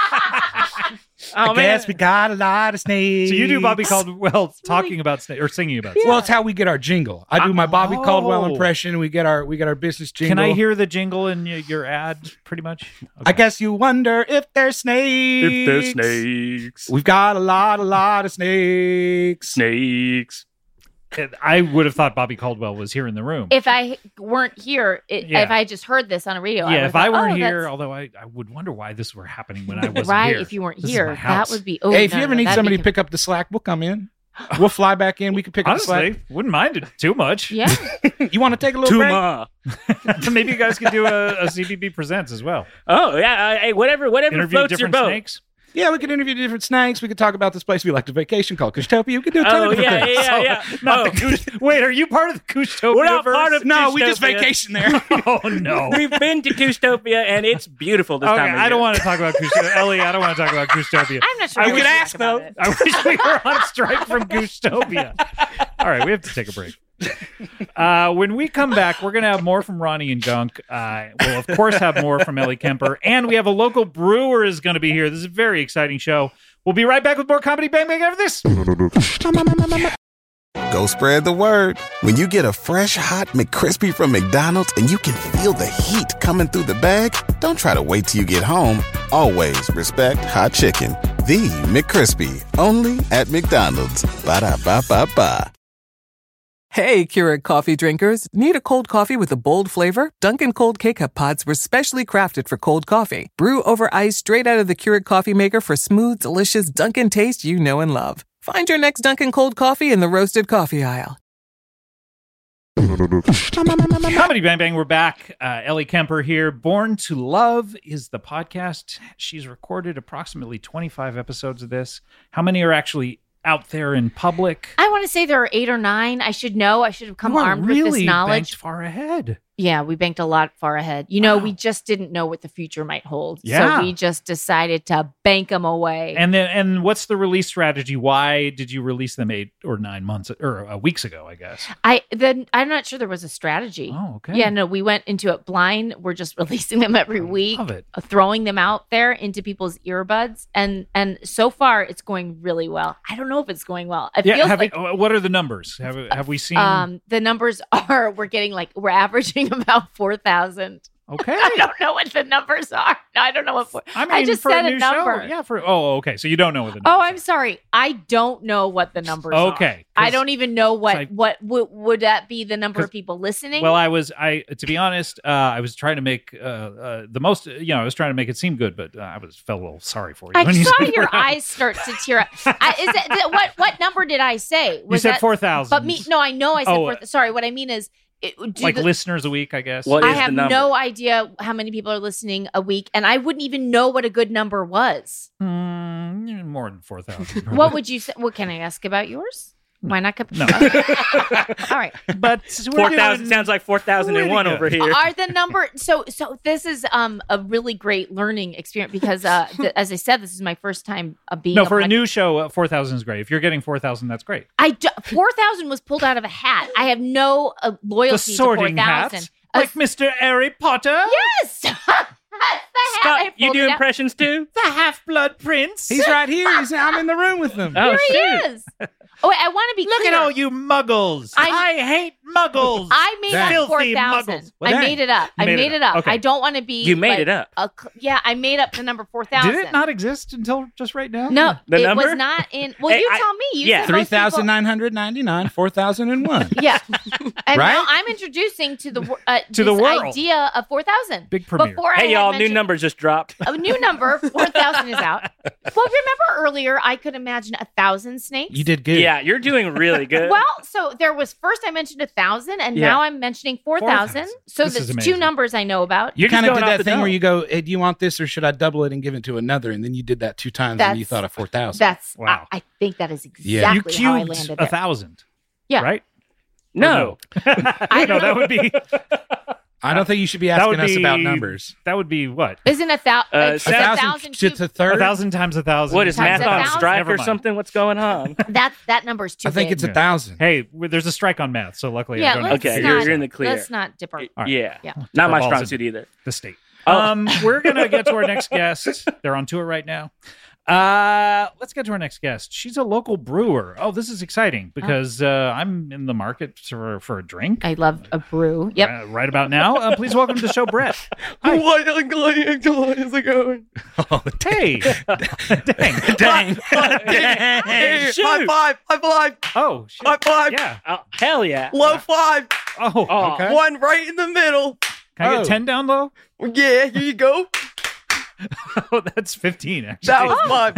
oh, I guess we got a lot of snakes. So you do Bobby Caldwell talking about snake or singing about snake. Well, it's how we get our jingle. I do my Bobby Oh. Caldwell impression. We get our we get our business jingle. Can I hear the jingle in y- your ad? Pretty much. I guess you wonder if there's snakes. If there's snakes, We've got a lot, a lot of snakes. snakes. I would have thought Bobby Caldwell was here in the room. If I weren't here, it, Yeah. if I just heard this on a radio, I yeah, would if I thought, weren't oh, here, that's- although I, I would wonder why this were happening when I wasn't right? here. If you weren't This is here, my that house. would be. Oh, Hey, if no, you ever no, need that'd somebody be to pick up the slack, we'll come in. We'll fly back in. We can pick up the slack. Honestly, wouldn't mind it too much. Yeah. You want to take a little break? Tuma. Maybe you guys could do a, a C B B Presents as well. Oh yeah, uh, hey, whatever, whatever Interview floats your different boat. snakes. Yeah, we could interview different snakes. We could talk about this place we like to vacation called Couchtopia. We could do a ton Oh of different yeah, things. yeah, yeah. yeah. Not oh. the Couch- Wait, are you part of the Couchtopia? We're not part of No, we just Couchtopia. vacation there. Oh no. We've been to Couchtopia and it's beautiful this Okay, time of I don't year. want to talk about Couchtopia. Ellie, I don't want to talk about Couchtopia. I'm not sure. I I could should ask, talk about though. it. I wish we were on strike from Couchtopia. All right, we have to take a break. Uh, when we come back, we're going to have more from Ronnie and Gunk. Uh, we'll, of course, have more from Ellie Kemper. And we have a local brewer is going to be here. This is a very exciting show. We'll be right back with more Comedy Bang Bang after this. Go spread the word. When you get a fresh, hot McCrispy from McDonald's and you can feel the heat coming through the bag, don't try to wait till you get home. Always respect hot chicken. The McCrispy, only at McDonald's. Ba-da-ba-ba-ba. Hey, Keurig coffee drinkers. Need a cold coffee with a bold flavor? Dunkin' Cold K-Cup pods were specially crafted for cold coffee. Brew over ice straight out of the Keurig coffee maker for smooth, delicious Dunkin' taste you know and love. Find your next Dunkin' Cold coffee in the roasted coffee aisle. Comedy Bang Bang, we're back. Uh, Ellie Kemper here. Born to Love is the podcast. She's recorded approximately twenty-five episodes of this. How many are actually out there in public? I want to say there are eight or nine. I should know. I should have come You are armed really with this knowledge. banked far ahead. Yeah, we banked a lot far ahead. You know, Wow. we just didn't know what the future might hold. Yeah. So we just decided to bank them away. And then, and what's the release strategy? Why did you release them eight or nine months or uh, weeks ago? I guess. I then I'm not sure there was a strategy. Oh, okay. Yeah, no, we went into it blind. We're just releasing them every week, Love it. uh, throwing them out there into people's earbuds, and and so far it's going really well. I don't know if it's going well. It Yeah. feels Have like you- what are the numbers? Have have we seen? um the numbers are we're getting like we're averaging about four thousand. okay. I don't know what the numbers are. No, I don't know what. I mean, I just for said a a new number. show. Yeah. For oh, okay. So you don't know what the Oh, numbers I'm sorry. I don't know what the numbers are. are. Okay. I 'Cause- don't even know what I- what would would that be the number 'Cause- of people listening? Well, I was I to be honest, uh, I was trying to make uh, uh, the most. You know, I was trying to make it seem good, but uh, I was felt a little sorry for you. I when you saw said your around. eyes start to tear up. I, is it, th- what what number did I say? You said that- four thousand. But me, no, I know I said Oh, four. uh, Sorry, what I mean is, it, do like the- listeners a week, I guess. What I is the have number? no idea how many people are listening a week, and I wouldn't even know what a good number was. Mm, more than four thousand. What would you say? What can I ask about yours? Why not? No. All right. But Four thousand sounds like four thousand and one pretty over good. here. Are the number so so this is um a really great learning experience because uh th- as I said, this is my first time uh, being no on for a my- new show. Uh, four thousand is great. If you're getting four thousand, that's great. I do, four thousand was pulled out of a hat. I have no uh, The loyalty to four sorting hat, thousand. like Mister Harry Potter. Yes. That's the hat I Scott, you pulled do it out. impressions too? The Half Blood Prince. He's right here. He's, I'm in the room with him. Oh, Here he shoot. is. Oh, wait, I want to be Look clear. at all you muggles. I, I'm- hate muggles. I made That- up four Filthy thousand. muggles. Well, I that- made it up. You I made made it it up. up. Okay. I don't want to be. You made like, it up. a cl- yeah, I made up the number four thousand. Did it not exist until just right now? No, The it number? was not in. Well, Hey, you I- tell me. You yeah. said Three most people- thousand nine hundred ninety-nine, four thousand and one. Yeah, and Right? now I'm introducing to the wor- uh, To the this world. idea of four thousand. Big premiere. Before I Hey, had y'all, new mentioned- number just dropped. A new number, four thousand is out. Well, remember earlier, I could imagine a thousand snakes. You did good. Yeah, you're doing really good. Well, so there was first I mentioned a thousand, and Yeah. now I'm mentioning four thousand. four thousand. So This is there's amazing. two numbers I know about. You You're just kind of going did off that the thing where dome. you go, hey, do you want this or should I double it and give it to another? And then you did that two times and you That's- thought of four thousand. That's Wow. I, I think that is Yeah. you exactly how I cubed landed a there. thousand. Yeah. Right? no. I know that would be I don't think you should be that would asking us be about numbers. That would be what? Isn't a, thou- Uh, a, a a thousand thousand? to, two- to third. A thousand times a thousand. What is Times math a on thousand? strike Never or mind. something? What's going on? that that number is too I think big. it's a Yeah. thousand. Hey, w- there's a strike on math, so luckily I yeah. don't Let's know. Okay, not, you're- you're in the clear. Let's not dip our. All right. Yeah. Yeah. Not my Balls strong in. suit either. The state. Oh. Um, we're gonna get to our next guest. They're on tour right now. Uh, let's get to our next guest. She's a local brewer. Oh, this is exciting because uh, I'm in the market for for a drink. I love a brew. Yep. Uh, right about now. Uh, please welcome to the show, Brett. Hi. What is it going? Oh, Hey, dang, dang. Hey, shoot. high five, high five, Oh, shit. high five, Yeah. Oh, hell yeah. low five, Oh, Oh. okay. one right in the middle. Can I get Oh. ten down low? Yeah, here you go. Oh, that's fifteen. Actually. That was my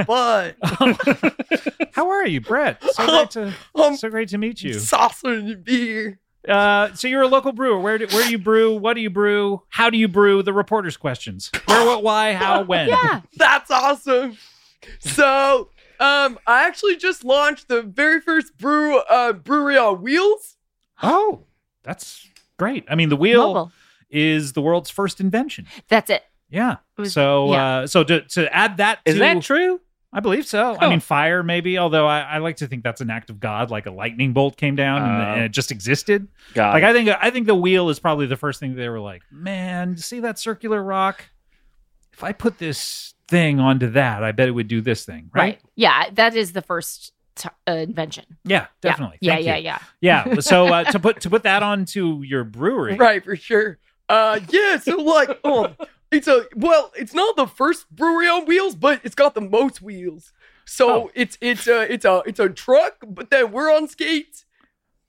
butt. How are you, Brett? So great to Um, so great to meet you. Saucer in the beer. Uh, so you're a local brewer. Where do, where do you brew? What do you brew? How do you brew? The reporter's questions. Where, what, why, how, when? Yeah. That's awesome. So, um, I actually just launched the very first brew, uh, brewery on wheels. Oh, that's great. I mean, the wheel Mobile. is the world's first invention. That's it. Yeah. It was- so, yeah. uh, so to to add that to Is that true? I believe so. I Huh. mean, fire maybe. Although I, I like to think that's an act of God, like a lightning bolt came down and, Oh. and it just existed. God. Like I think I think the wheel is probably the first thing they were like, man, see that circular rock? If I put this thing onto that, I bet it would do this thing, right? Right. Yeah. That is the first t- uh, invention. Yeah, definitely. Yeah. Thank Yeah. you. Yeah. Yeah. Yeah. So uh, to put to put that onto your brewery, Right, for sure. Uh, yeah, so like, um, it's a, well, it's not the first brewery on wheels, but it's got the most wheels. So Oh. it's, it's a, it's a, it's a truck, but then we're on skates.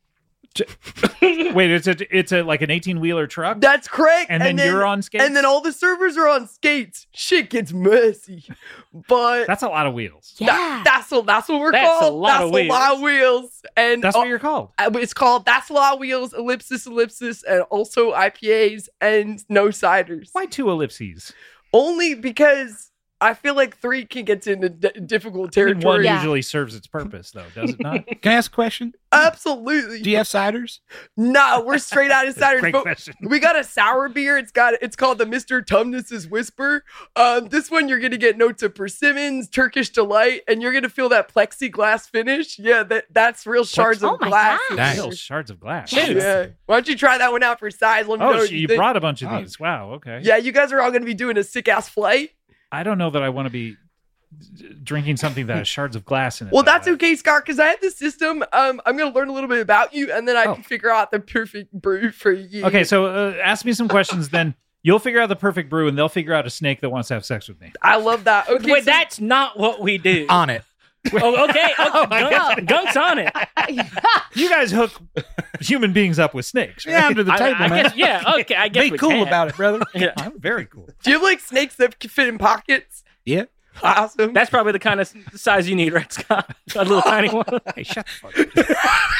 Wait, it's a it's a like an eighteen wheeler truck, That's correct. and then you're on skates. And then all the servers are on skates. Shit gets messy. But That's a lot of wheels. Yeah. that, that's what that's what we're That's a called. lot that's of a lot of wheels. And That's uh, what you're called. uh, it's called That's a Lot of Wheels, Ellipsis, Ellipsis, and also I P As and no ciders. Why two ellipses? Only because I feel like three can get into d- difficult I mean, one territory. Yeah. usually serves its purpose, though, does it not? Can I ask a question? Absolutely. Do you have ciders? No, we're straight out of ciders. Great but question. we got a sour beer. It's got it's called the Mister Tumnus's Whisper. Um, this one you're gonna get notes of persimmons, Turkish delight, and you're gonna feel that plexiglass finish. Yeah, that that's real shards Oh of my glass. God. Nice. Real shards of glass. Yeah. Why don't you try that one out for size? Let me know Oh, what so you you think. brought a bunch of Oh. these. Wow. Okay. Yeah, you guys are all gonna be doing a sick ass flight. I don't know that I want to be d- drinking something that has shards of glass in it. Well, though. that's okay, Scott, because I have this system. Um, I'm gonna learn a little bit about you, and then I Oh. can figure out the perfect brew for you. Okay, so uh, ask me some questions, then you'll figure out the perfect brew, and they'll figure out a snake that wants to have sex with me. I love that. Okay, Wait, so- that's not what we do. On it. Oh, okay. Oh, Gunk, Gunk's on it. You guys hook human beings up with snakes, right? Yeah, under the I, table, I man. guess, yeah, okay. I guess Be we cool can. about it, brother. Yeah. I'm very cool. Do you have like snakes that can fit in pockets? Yeah. Awesome. That's probably the kind of s- size you need, right, Scott? A little tiny one. Hey, shut the fuck up.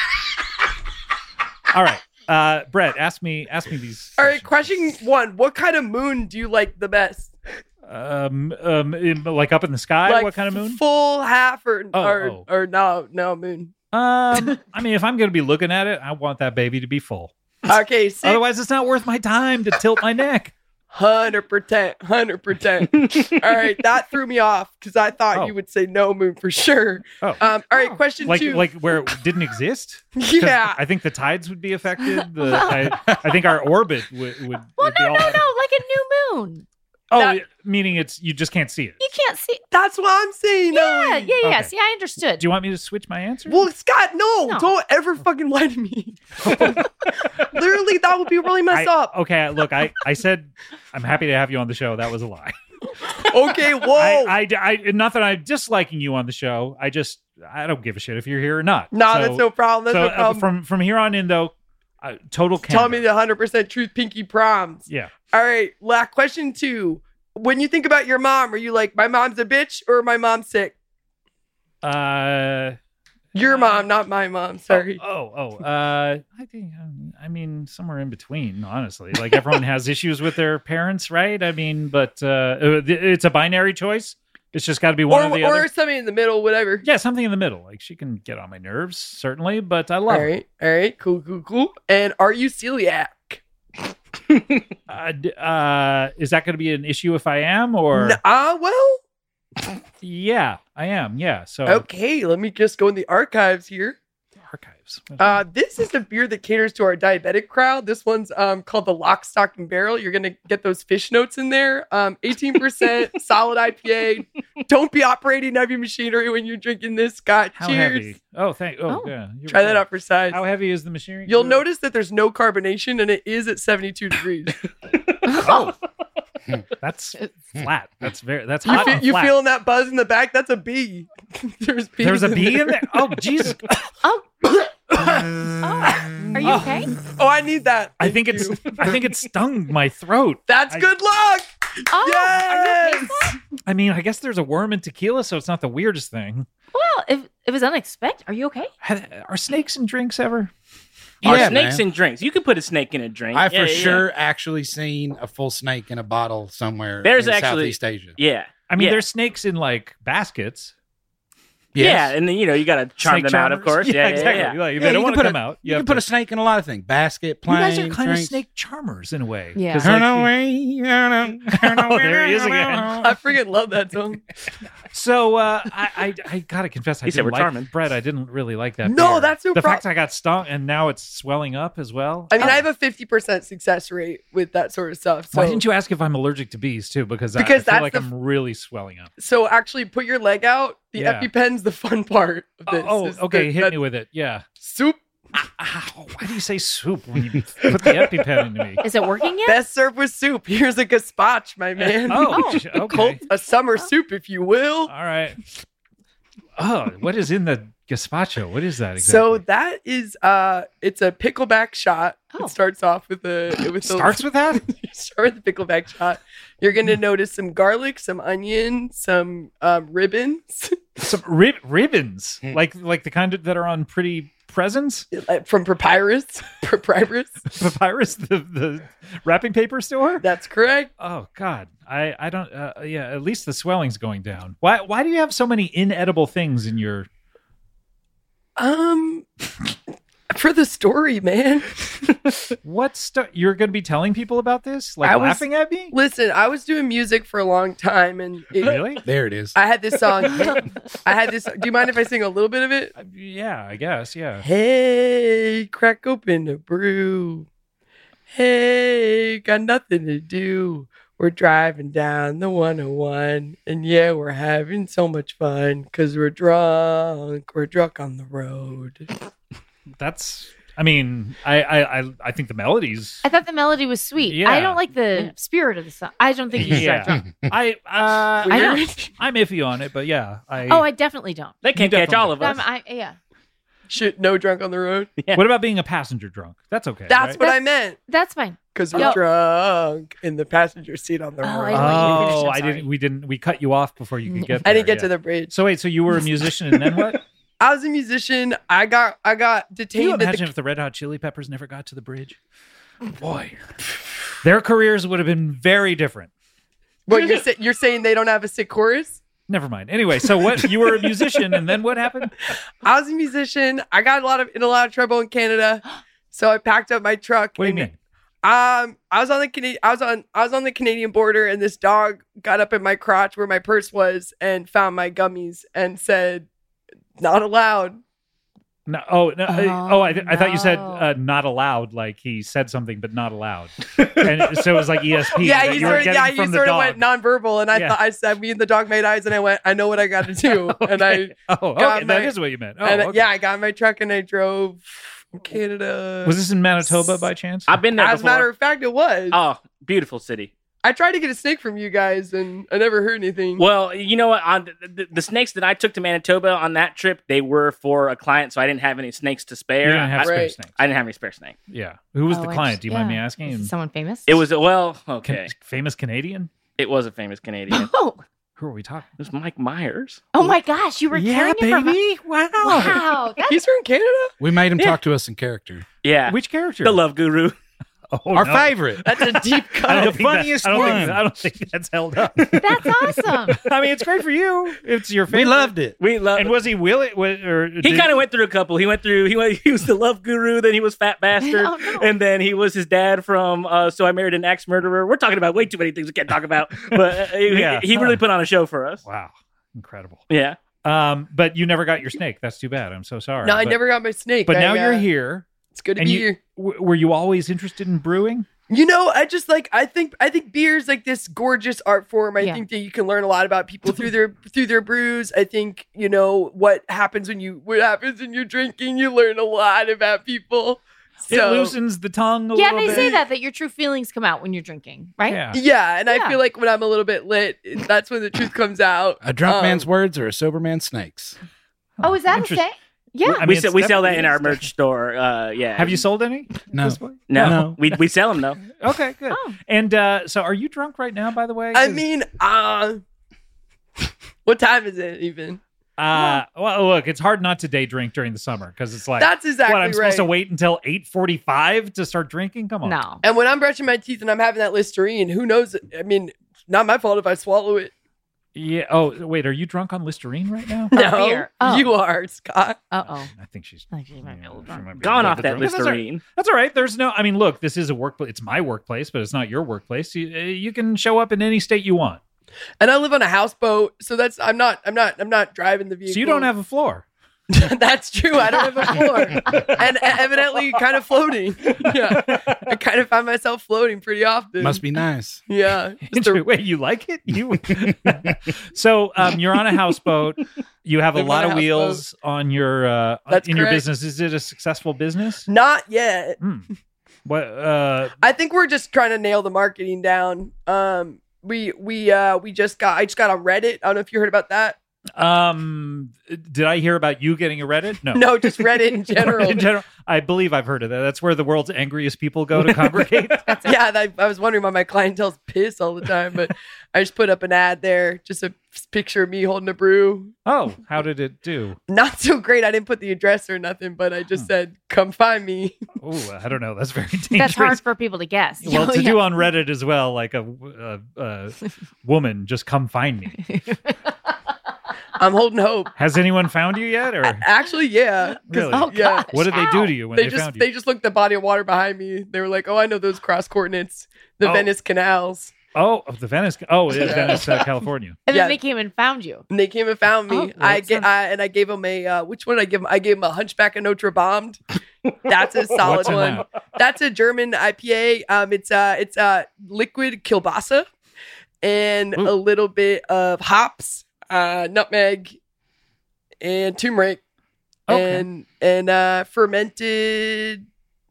All right, uh, Brett, ask me, ask me these. All right, question one. What kind of moon do you like the best? Um, um, in- like up in the sky. like What kind of moon? Full, half, or Oh, or, oh. or no, no moon. Um, I mean, if I'm going to be looking at it, I want that baby to be full. Okay, six, Otherwise, it's not worth my time to tilt my neck. hundred percent, hundred percent. All right, that threw me off because I thought Oh. you would say no moon for sure. Oh, Um, all right, question like two. like where it didn't exist. 'Cause yeah, I think the tides would be affected. The, I, I think our orbit would. would Well, would be no, all- no, no, like a new moon. Oh, That- meaning it's you just can't see it. You can't see. that's what I'm saying. Yeah, Ellie. yeah, yeah. Okay. See, I understood. Do you want me to switch my answer? Well, Scott, no, No. don't ever fucking lie to me. Literally, that would be really messed I- up. Okay, look, I, I said I'm happy to have you on the show. That was a lie. Okay, whoa. I, I, I, not that I'm disliking you on the show. I just I don't give a shit if you're here or not. no, So- that's no problem. That's so no uh, problem. from from here on in, though, uh, total candor. Tell me the hundred percent truth, Pinky Proms. Yeah. All right, last question two. When you think about your mom, are you like, my mom's a bitch or my mom's sick? Uh. Your mom, not my mom. Sorry. Oh, oh, oh. Uh, I think. Um, I mean, somewhere in between. Honestly, like everyone has issues with their parents, right? I mean, but uh, it's a binary choice. It's just got to be one or or the or other. something in the middle, whatever. Yeah, something in the middle. Like she can get on my nerves, certainly, but I love All right, all right, cool, cool, cool. And are you celiac? her. Uh, d- uh, is that going to be an issue if I am, or N- Ah, well, yeah, I am. Yeah. So okay. Let me just go in the archives here. archives. Uh, this is a beer that caters to our diabetic crowd. This one's um called the Lock, Stock, and Barrel. You're gonna get those fish notes in there. Um, eighteen percent solid I P A. Don't be operating heavy machinery when you're drinking this, Scott. How Cheers. heavy? Oh, thank. Oh, Oh. yeah. You're- Try that out for size. How heavy is the machinery? You'll notice that there's no carbonation and it is at seventy-two degrees. Oh, that's flat. That's very. That's You, hot. fe- and you flat. feeling that buzz in the back? That's a bee. There's bees There's a in bee in there. Oh, Jesus. Oh. oh. Are you okay? Oh, I need that. I think Thank it's. you. I think it stung my throat. That's I- good luck. Oh, Yes! are you okay? I mean, I guess there's a worm in tequila, so it's not the weirdest thing. Well, if it was unexpected, are you okay? Ha- Are snakes in drinks ever? Are Yeah, snakes man. in drinks? You could put a snake in a drink. I Yeah, for yeah, sure actually seen a full snake in a bottle somewhere There's in actually- Southeast Asia. Yeah. I mean, Yeah. there's snakes in like baskets. Yes. Yeah, and then you know you got to charm Snake them out, of charmers. course. Yeah, yeah, exactly. yeah. Like, if Yeah, they don't you want can to put come a- out. You have can put to- a snake in a lot of things. Basket, You plane, guys are kind of drink. snake charmers in a way. Yeah. 'Cause, Turn like, away, turn away, turn Oh, there he is away. again. I freaking love that song. So uh, I, I I gotta confess, I He said didn't we're like charming. Brett. I didn't really like that. No, beer. that's no the prob- fact I got stung and now it's swelling up as well. I mean, Oh. I have a fifty percent success rate with that sort of stuff. So, Why didn't you ask if I'm allergic to bees too? Because, Because I, I feel that's like the I'm really swelling up. so actually put your leg out. The Yeah. EpiPen's the fun part of Oh, this. oh, is okay. the- Hit that me with it. Yeah. Soup Ow, why do you say soup when you put the EpiPen into me? Is it working yet? best served with soup. Here's a gazpacho, my man. Oh, Oh. sh- Cold- okay. a summer soup, if you will. All right. Oh, what is in the Gazpacho. What is that So exactly? that is uh it's a pickleback shot. Oh. It starts off with a with the, Starts with that? you start with the pickleback shot. You're gonna notice some garlic, some onion, some um, ribbons Some rib- ribbons, like like the kind of, that are on Pretty Presents, from Papyrus. Papyrus. Papyrus, the the wrapping paper store. That's correct. Oh God, I I don't. Uh, yeah, at least the swelling's going down. Why why do you have so many inedible things in your? Um, for the story, man. What stuff you're going to be telling people about this? Like I was- laughing at me? Listen, I was doing music for a long time, and it, Really? There it is. I had this song. I had this. Do you mind if I sing a little bit of it? Uh, Yeah, I guess. Yeah. Hey, crack open a brew. Hey, got nothing to do. We're driving down the one oh one, and yeah, we're having so much fun because we're drunk. We're drunk on the road. That's. I mean, I I I, I think the melodies. I thought the melody was sweet. Yeah. I don't like the spirit of the song. I don't think you should drive Yeah. drunk. I uh, I Weird. don't. I'm iffy on it, but yeah. I. Oh, I definitely don't. They can't You catch all of definitely- us. I'm, I, yeah, Shit, no drunk on the road. What about being a passenger drunk? That's okay. That's right? what I meant. that's fine. Because we're Yo. drunk in the passenger seat on the Oh, road. I don't want you to finish, Oh, I'm I sorry. didn't. We didn't. We cut you off before you could get. I didn't there, get to yeah. the bridge. So wait. So you were a musician, and then what? I was a musician. I got I got Can you detained at imagine the if the Red Hot Chili Peppers never got to the bridge? Boy, their careers would have been very different. What you're sa- you're saying they don't have a sick chorus? Never mind. Anyway, so what? You were a musician, and then what happened? I was a musician. I got a lot of in a lot of trouble in Canada, so I packed up my truck. What do you and, mean? Um, I was on the Canadian. I was on. I was on the Canadian border, and this dog got up in my crotch where my purse was and found my gummies and said, "Not allowed." No. Oh, no, uh, oh! I, th- I thought you said no. uh, not allowed. Like he said something, but not allowed. And so it was like E S P. Yeah, that you you were sort of, getting yeah, you from the sort of dog. went nonverbal, and I Yeah. thought I said, me and the dog made eyes, and I went, I know what I got to do, and I, Oh, got okay. my- that is what you meant. Oh, and I- okay. yeah, I got in my truck and I drove from Canada. Was this in Manitoba by chance? I've been there As a before. matter of fact, it was. Oh, beautiful city. I tried to get a snake from you guys, and I never heard anything. Well, you know what? On the, the, the snakes that I took to Manitoba on that trip, they were for a client, so I didn't have any snakes to You spare. didn't have I, spare Right. snakes. I didn't have any spare snake. Yeah. Who was Oh, the I client? just- Do you mind me yeah. asking? Is it someone famous? It was a well, Can- okay. famous Canadian? It was a famous Canadian. it Oh, Who are we talking? was Mike Myers. oh my gosh! You were carrying it from. Wow. Wow, that's He's from Canada? We made him Yeah. talk to us in character. Yeah, Which character? the Love Guru. Oh, Our no. favorite. That's a deep I cut. don't The think that- funniest I don't think- one. I don't think that's held up. that's awesome. I mean, it's great for you. It's your favorite. We loved it. We love. And was he willing? Or He kind of went through a couple. He went through. He went. He was the Love Guru. Then he was Fat Bastard. Oh, no. And then he was his dad from. Uh, so I Married an Axe Murderer. We're talking about way too many things we can't talk about. But uh, he, Yeah. he really put on a show for us. Wow, incredible. Yeah. Um, but you never got your snake. That's too bad. I'm so sorry. No, I But- never got my snake. But I, now you're uh, here. It's good to and be you- here. W- were you always interested in brewing? You know, I just like I think I think beer is like this gorgeous art form. I Yeah. think that you can learn a lot about people through their through their brews. I think, you know, what happens when you what happens when you're drinking, you learn a lot about people. It So loosens the tongue a Yeah, little they bit. say that that your true feelings come out when you're drinking, right? Yeah. yeah, and I Yeah. feel like when I'm a little bit lit, that's when the truth comes out. A drunk Um, man's words or a sober man's snakes. Oh, is that a Interest- thing? Yeah. I mean, we it's sell, we sell that in definitely- our merch store. Uh, yeah. Have you sold any? No. No, No. we we sell them though. Okay, good. Oh. And uh, so, are you drunk right now? By the way, I 'Cause, mean, uh what time is it even? uh, well, look, it's hard not to day drink during the summer because it's like That's exactly what I'm supposed to right. wait until eight forty-five to start drinking. Come on, No. And when I'm brushing my teeth and I'm having that Listerine, who knows? I mean, not my fault if I swallow it. Yeah. Oh, wait. Are you drunk on Listerine right now? No, beer. Oh. you are, Scott. Uh oh. I think she's. I think she might be a little she drunk. might be a Gone little off bit that drunk. That's all right. Listerine. That's all right. There's no. I mean, look, this is a workplace. It's my workplace, but it's not your workplace. You, uh, you can show up in any state you want. And I live on a houseboat, so that's I'm not I'm not I'm not driving the vehicle. So you don't have a floor. That's true. I don't have a floor, and evidently kind of floating. Yeah, I kind of find myself floating pretty often. Must be nice. Yeah. Just a- Wait, you like it? You. So um, you're on a houseboat. You have a Live on lot a of houseboat. wheels on your uh, That's in your correct. business. Is it a successful business? Not yet. Hmm. What? Uh, I think we're just trying to nail the marketing down. Um, we we uh we just got I just got on Reddit. I don't know if you heard about that. Um, did I hear about you getting a Reddit? No. No, just Reddit in general. in general, I believe I've heard of that. That's where the world's angriest people go to congregate. Yeah, I, I was wondering why my clientele's pissed all the time, but I just put up an ad there, just a picture of me holding a brew. Oh, how did it do? Not so great. I didn't put the address or nothing, but I just said, "Come find me." Oh, I don't know. That's very dangerous. That's hard for people to guess. Well, Oh, to yeah. do on Reddit as well, like a, a, a woman, just come find me. I'm holding hope. Has anyone found you yet? Or Actually, yeah. 'Cause- Really? Oh, yeah. gosh, what did they how? do to you when They they, just found you? they just looked at the body of water behind me. They were like, "Oh, I know those cross coordinates, the Oh. Venice canals." Oh, the Venice. Oh, it is Venice, uh, California. And Yeah. then they came and found you. And they came and found me. Oh, well, I that get sounds- I, and I gave them a uh, which one did I give them? I gave them a Hunchback of Notre Dame. That's a solid What's in one. that? That's a German I P A. Um, it's uh it's uh liquid kielbasa and Ooh. a little bit of hops, uh, nutmeg, and turmeric, Okay. and and uh fermented.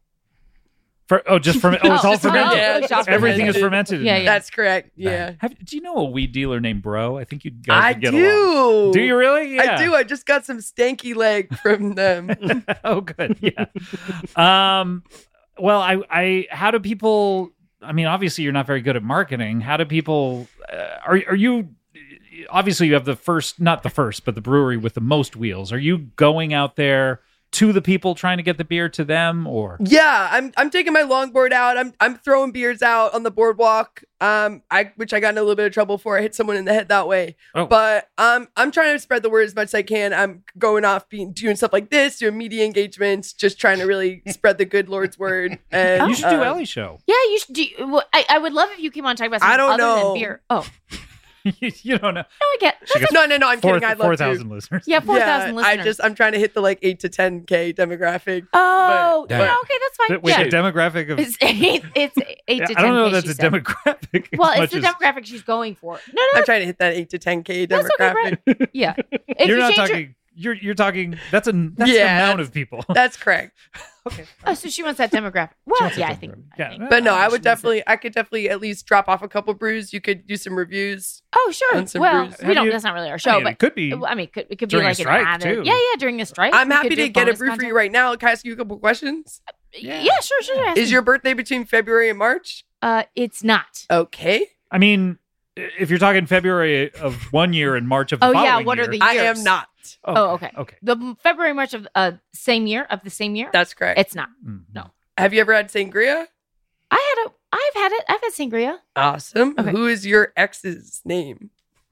For, oh, just ferment. Oh, it's Oh, all it's all- fermented. Yeah, it's all Everything is fermented. fermented. in Yeah, there. yeah. That's correct. Yeah, Have, do you know a weed dealer named Bro? I think you guys I would get do. along. Do you really? Yeah. I do. I just got some stanky leg from them. Oh, good. Yeah. um. Well, I. I. How do people? I mean, obviously, you're not very good at marketing. How do people? Uh, are Are you? Obviously, you have the first, not the first, but the brewery with the most wheels. Are you going out there to the people trying to get the beer to them, or? Yeah, I'm I'm taking my longboard out. I'm I'm throwing beers out on the boardwalk. Um, I which I got in a little bit of trouble for. I hit someone in the head that way. Oh. But um, I'm trying to spread the word as much as I can. I'm going off, being doing stuff like this, doing media engagements, just trying to really spread the good Lord's word. And You should do uh, Ellie's show. Yeah, you should. Do, well, I, I would love if you came on and talked about something I don't other know. than beer. Oh, You don't know. no, I get. She gets No, no, no. I'm four kidding. I'd love four to. thousand listeners. Yeah, four thousand Yeah, listeners. I just I'm trying to hit the like eight to ten k demographic. Oh, but- yeah, but- okay, that's fine. Wait, yeah. the demographic of. It's eight. It's eight Yeah, to ten. I don't know if K, that's she a said. demographic. as Well, it's much the as- demographic she's going for. No, no, I'm trying to hit that eight to ten k that's okay, demographic. right? Yeah. If You're you not change talking. Your, You're you're talking. That's a that's Yeah, an amount of people. That's correct. oh, so she wants that demographic. Well, wants yeah, a I think. demographic. I Yeah. think- But no, I she would wants it. definitely, I could definitely at least drop off a couple brews. You could do some reviews. Oh, sure. and some Well, brews. we Have don't. you- That's not really our I show, mean, but it could be. I mean, it could, it could during a be like strike, an added. too. Yeah, yeah, during the strike. I'm we happy could to do get a bonus brew for content. you right now. Can I ask you a couple questions? Yeah, sure, sure. ask Is me. your birthday between February and March? Uh, it's not. Okay. I mean, if you're talking February of one year and March of the Oh, yeah, following what are year- the- I Years. am not. Oh, okay. Okay. The February, March of uh same year of the same year. That's correct. It's not. Mhm. No. Have you ever had sangria? I had a. I've had it. I've had sangria. Awesome. Okay. Who is your ex's name?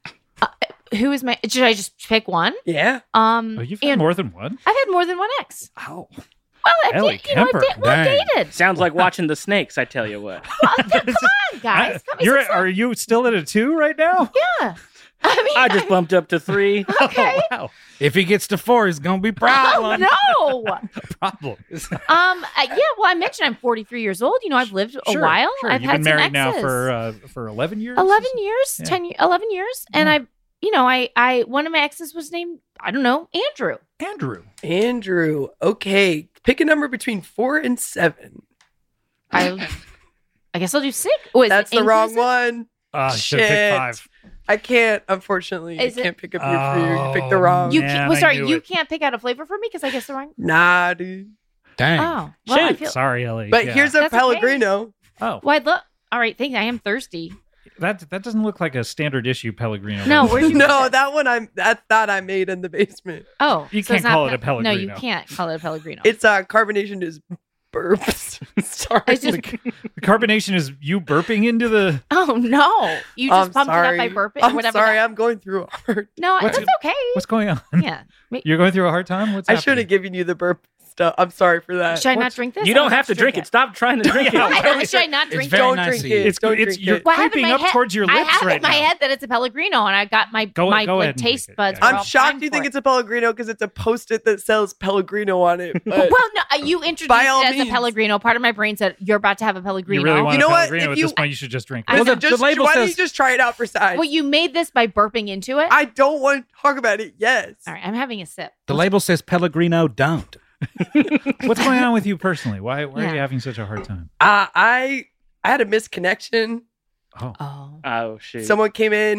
Who is my? Should I just pick one? Yeah. Um, Oh, you've had and more than one. I've had more than one ex. Oh, Well, I Ellie did, you know, I Kemper. did, well, Dang. dated. Sounds like watching the snakes. I tell you what. Well, come on, guys. Cut me you're some are slack. you still at a two right now? Yeah. I mean, I just bumped up to three. okay. Oh, wow. If he gets to four, it's gonna be Oh problem. no. Problem. Um. uh, yeah. Well, I mentioned I'm forty-three years old. You know, I've lived a Sure, while. Sure. I've You've had been some married now exes. for uh, for eleven years. eleven years, Yeah. ten, ye- eleven years, and Yeah. I, you know, I, I, one of my exes was named, I don't know, Andrew. Andrew. Andrew. Okay. Pick a number between four and seven. I, I guess I'll do six. Oh, is That's it the wrong inclusive? one. Uh, should pick Shit. five. I can't, unfortunately. Is I it- can't pick up your for you. You picked the Oh, wrong. You Man, can't. Well, I sorry, knew you it. can't pick out a flavor for me because I guess the wrong. Nah, dude. Dang. Oh, well, I Shoot. feel. Sorry, Ellie. But Yeah. here's a That's okay. Pellegrino. oh, Well, I'd look. All right, thanks. I am thirsty. that that doesn't look like a standard issue Pellegrino. No, where'd you? get No, that? that one I'm that that I made in the basement. Oh, You so it's can't not call it a Pe- No, you Pellegrino. can't call it a Pellegrino. It's uh carbonation is burps. Sorry. It's just. The carbonation is you burping into the. Oh no! You just I'm pumped sorry. it up by burping. I'm whatever. sorry, that- I'm going through a hard. no, What's that's okay. What's going on? Yeah. Ma- You're going through a hard time. What's I happening? should have given you the burp stuff. I'm sorry for that. Should I not What's- drink this? You I don't have to drink it. Stop trying to drink Yeah. it. I, should I not It's drink very it? Don't nice drink of you. it. It's Don't it's drink you're it. Well, I have in creeping my up head- towards your I lips have right in my now. head that it's a Pellegrino, and I got my Go- my go like ahead and taste drink it. buds. Yeah. are I'm all shocked primed you for think it. it's a Pellegrino because it's a post-it that says Pellegrino on it. But Well, no, uh, you introduced By all it as means. a Pellegrino. Part of my brain said you're about to have a Pellegrino. You really want You know a what? Pellegrino If at you- this point? You should just drink I it. Well, know. the, the just, label why don't says you just try it out for size? Well, you made this by burping into it. I don't want to talk about it. Yes. All right, I'm having a sip. the label says Pellegrino don't. What's going on with you personally? Why why are Yeah. you having such a hard time? Uh, I I had a misconnection. Oh, Oh, Oh shoot. Someone came in.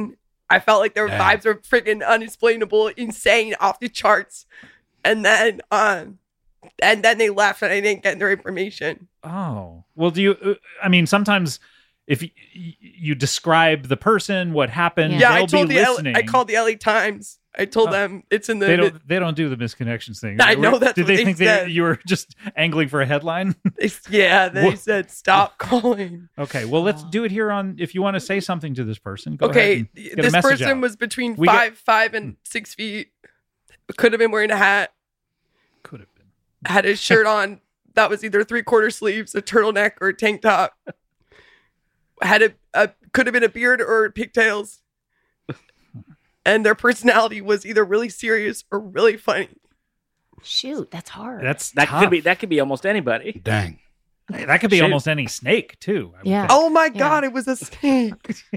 I felt like their Damn. vibes were freaking unexplainable, insane, off the charts. And then, um, and then they left, and I didn't get their information. Oh, well, do you, uh, I mean, sometimes if you, you describe the person, what happened, Yeah, they'll I told be the L- listening. I called the L A Times. I told Oh. them it's in the. They don't. They don't do the misconnections thing. I Were- know that's Did what they they think said. they, you were just angling for a headline? They, yeah, they What? said stop calling. Okay, well, let's do it here on. If you want to say something to this person, go Okay, ahead and get a this message person out. was between We five, get- five, and six feet. Could have been wearing a hat. Could have been. Had his shirt on that was either three quarter sleeves, a turtleneck, or a tank top. Had a, a could have been a beard or pigtails. And their personality was either really serious or really funny. Shoot, that's hard. That's That tough. could be that could be almost anybody. Dang. That could be Shoot. almost any snake too. I would Yeah. think. Oh my Yeah. god, it was a snake.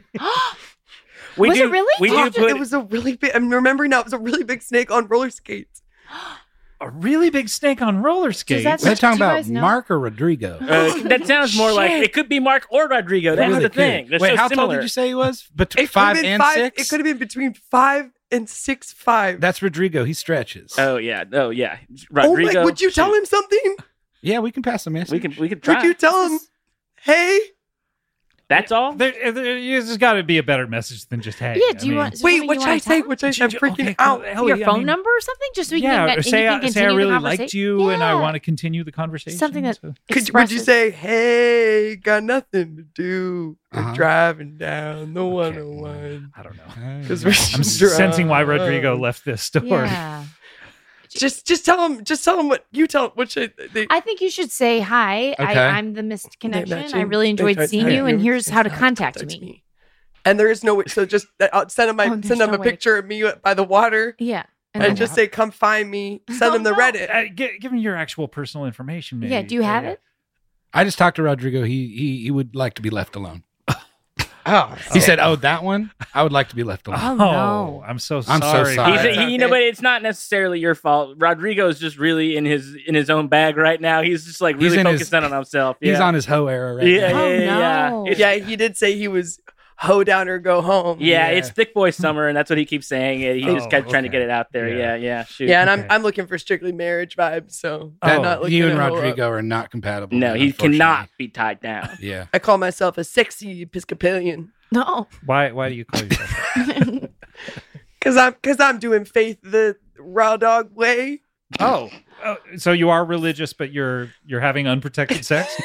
We Was do, it really? We do Oh, put it was a really big. I'm remembering now. It was a really big snake on roller skates. A really big snake on roller skates. that- We're talking Do you about guys know? Mark or Rodrigo? Uh, that sounds more like Shit. it could be Mark or Rodrigo. That's Really the could. thing. They're Wait, so how similar. tall did you say he was? Between It could have five been and five. six? It could have been between five and six five. That's Rodrigo. He stretches. Oh yeah, oh yeah, oh Rodrigo. my! Would you tell shoot. him something? Yeah, we can pass a message. We can we can try. Would you tell him? Hey, That's all. There, there, there's got to be a better message than just hey. yeah, do I you mean- want? is there wait. something What you should I wanna say? tell? What should I say? I'm Okay, freaking cool. out. Hell Your yeah, I phone mean- number or something, just so we Yeah, can, or and say you I, can say I continue the really liked conversation. you and I Yeah. want to continue the conversation. Something that- so- Could, would you expresses- say, "Hey, got nothing to do. We're Uh-huh. driving down the Okay. one oh one." I don't know. Because Uh, we're I'm sensing why Rodrigo left this store. Yeah. Just, just tell him. Just tell him what you tell. What should they? I think you should say hi. Okay. I, I'm the missed connection. I really They enjoyed tried- seeing they you, tried and here's how to contact contact me. And there is no way. So just I'll send him my Oh, there's send him no a way. picture of me by the water, Yeah. and, then- just say, "Come find me." Send Oh, him the no. Reddit. Uh, gi- give him your actual personal information, maybe. Yeah. Do you have Uh, it? I just talked to Rodrigo. He he he would like to be left alone. Oh, He said, "Oh, that one. I would like to be left alone." Oh, Oh, no. I'm so I'm sorry. so sorry. He's, Alright. he, you know, but it's not necessarily your fault. Rodrigo's just really in his in his own bag right now. He's just like He's really in his- focused in on himself. Yeah. He's on his hoe era right Yeah, now. yeah, yeah, yeah. Oh, no. It's- yeah. He did say he was hoe down or go home. yeah, Yeah. it's thick boy summer, and that's what he keeps saying. He's Oh, just kind of trying to okay. get it out there. Yeah. Yeah, yeah. Shoot. Yeah, and I'm Okay. I'm looking for strictly marriage vibes. So That- I'm not looking you to and hoe up. Rodrigo are not compatible. no, man, he unfortunately. cannot be tied down. Yeah. I call myself a sexy Episcopalian No. Why? Why do you call yourself that? because I'm because I'm doing faith the raw dog way. Oh, oh, so you are religious, but you're you're having unprotected sex.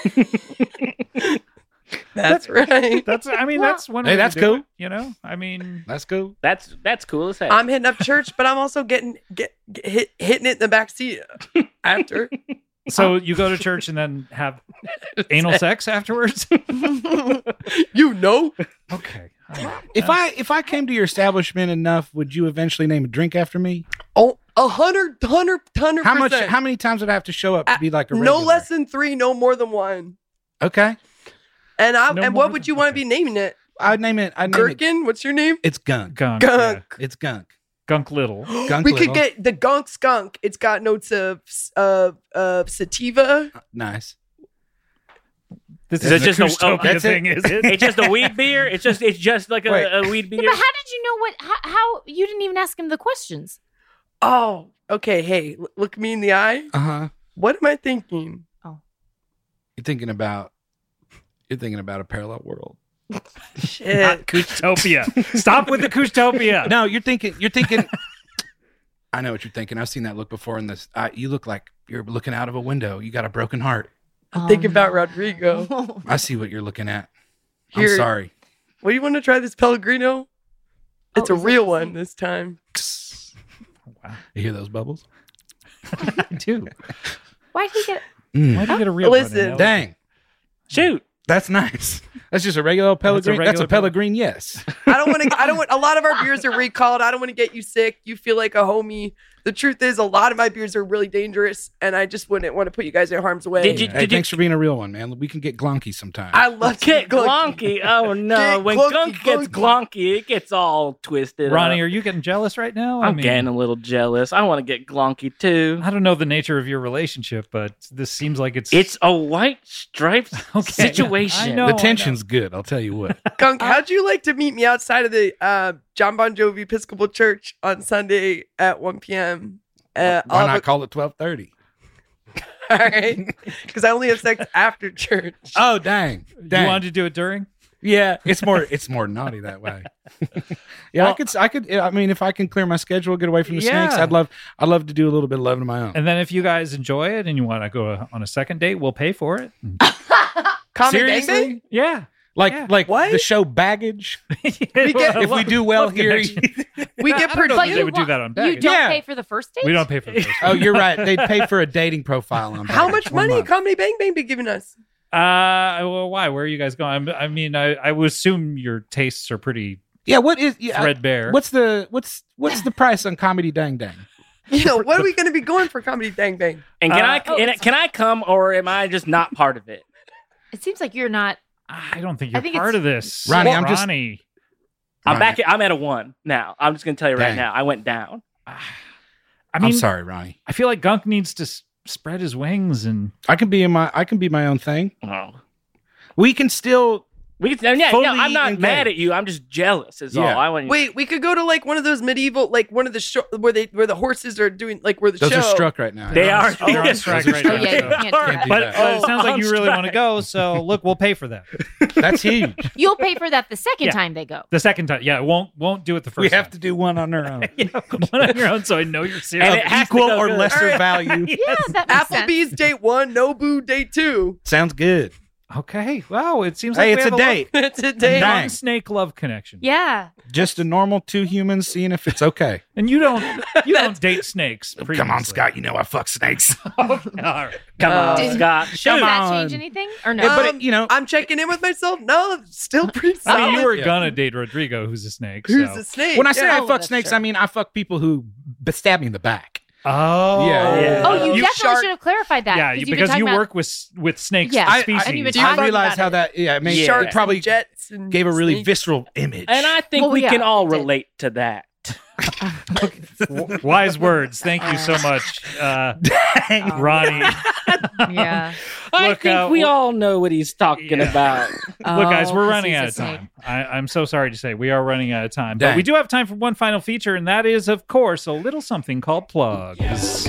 That's right. That's. I mean, Well- that's one. Hey, way to that's do cool. it, you know, I mean, Let's go. That's that's cool as heck. I'm hitting up church, but I'm also getting get, get hit, hitting it in the back seat after. so you go to church and then have anal sex afterwards. You know, Okay. All right. If I if I came to your establishment enough, would you eventually name a drink after me? oh, a hundred, hundred, hundred. How much? percent. How many times would I have to show up to be like a No regular? less than three, no more than one. Okay. And I No and more what would than- you want to okay. be naming it? I'd name it. I'd name it. Gherkin? What's your name? It's gunk. Gunk. Gunk. yeah. It's gunk. Gunk little. Gunk we little. could get the Gunk Skunk. It's got notes of uh, uh, sativa. Nice. This Is is it a just a- oh, Kuchtopia that's it? thing, is it? It's just a weed beer. It's just it's just like a, Wait. a weed Yeah, beer. but how did you know what? How, how you didn't even ask him the questions? Oh, okay. Hey, l- look me in the eye. Uh huh. What am I thinking? You're thinking about. You're thinking about a parallel world. Shit. Not Kuchtopia. Stop with the Kuchtopia. No, you're thinking. You're thinking. I know what you're thinking. I've seen that look before in this. Uh, you look like you're looking out of a window. You got a broken heart. I'm thinking about Rodrigo. I see what you're looking at. Here. I'm sorry. What do you want to try this Pellegrino? It's Oh, a is that real the one same? this time. Wow. You hear those bubbles? I do. Why'd he get? Mm. Why do you get a real Listen. one? Dang. Shoot. That's nice. That's just a regular Pellegrino. That's a, regular Pellegrino, yes. I don't want to. I don't want. A lot of our beers are recalled. I don't want to get you sick. You feel like a homie. The truth is, a lot of my beers are really dangerous, and I just wouldn't want to put you guys in harm's way. Did you- Hey, thanks for being a real one, man. We can get glunky sometime. I love to Get get glunky. glonky. Oh no. Get when glunky, gunk gets glunky. glonky, it gets all twisted. Ronnie, up. are you getting jealous right now? I'm getting a little jealous. I want to get glonky too. I don't know the nature of your relationship, but this seems like it's It's a white striped Okay, situation. I know. the tension's good, I'll tell you what. Gunk, how'd you like to meet me outside of the uh, John Bon Jovi Episcopal Church on Sunday at one p.m.? Uh, Why I'll not have call it twelve thirty? a- all right, because I only have sex after church. Oh, dang. You dang. wanted to do it during? Yeah, it's more it's more naughty that way. yeah, I Well- could I could I mean if I can clear my schedule, get away from the Yeah. snakes, I'd love I'd love to do a little bit of loving of my own. And then if you guys enjoy it and you want to go on a second date, we'll pay for it. Comedy Bang Seriously? Bang? Yeah. Like Yeah. like What? the show Baggage. get- If we do well Love here, connection. We get I per don't know if you they would do want- that on You baggage. don't Yeah. pay for the first date? We don't pay for the first oh, you're right. They'd pay for a dating profile on How Baggage. much One money month. Comedy Bang Bang be giving us? Uh, well, why? Where are you guys going? I'm, I mean, I, I would assume your tastes are pretty Yeah, what is yeah, threadbare. what's the what's what's the price on Comedy Dang Dang? You know, what are we going to be going for Comedy Bang Bang? And can Uh, I oh, and it's- can I come or am I just not part of it? It seems like you're not. I don't think I you're think part it's- of this, Ronnie, I'm just- Ronnie. I'm Ronnie, back. At, I'm at a one now. I'm just gonna tell you right Dang. now. I went down. I I'm mean, sorry, Ronnie. I feel like Gunk needs to s- spread his wings and I can be in my I can be my own thing. Oh. We can still We can, yeah, Fully no, I'm not engaged. mad at you. I'm just jealous. Is Yeah. all I want. You Wait, we could go to like one of those medieval, like one of the show where they where the horses are doing like where the those show. are struck right now. They are. They're on strike Those are right Oh now. yeah, you so- can't do Can't that. do But, that. but it Oh, sounds like on you really strike. want to go. So look, we'll pay for that That's huge. You'll pay for that the second Yeah. time they go. the second time. Yeah, won't won't do it the first. We have time. to do one on our own. one on your own, so I know you're serious. And Of it has to equal go or good. lesser All right. value. Yeah, that makes sense. Applebee's date one, Nobu date two. Sounds good. Okay. Wow. It seems like Hey, we it's a have love- date. It's a a date. Dang. non-snake love connection. Yeah. Just a normal two humans seeing if it's okay. And you don't you don't date snakes. Come on, previously. Scott. You know I fuck snakes. All right. Come Uh, on, Did- Scott. Does Shoot. that on. change anything or no? Yeah, but Um, it, you know, I'm checking in with myself. No, still pretty I solid. mean, you were Yeah. gonna date Rodrigo, who's a snake. Who's so. the snake? when I say Yeah. I Oh, fuck that's snakes, true. I mean I fuck people who b- stab me in the back. Oh, Yeah, yeah. oh, you, You definitely shark- should have clarified that. yeah, you've you, been because talking you about- work with with snakes Yeah. I, species. and you've been I talking realize about how it. that. Yeah, I mean, Yeah. it Sharks probably and jets and gave a really snakes. visceral image. And I think Well, we yeah, can all it did. relate to that. W- Wise words. Thank you so much, uh, Ronnie. Yeah. I Look, think uh, we w- all know what he's talking Yeah. about. Look, guys, Oh, we're 'cause running he's a out of snake. time. I, I'm so sorry to say we are running out of time, but Dang. we do have time for one final feature, and that is, of course, a little something called plugs.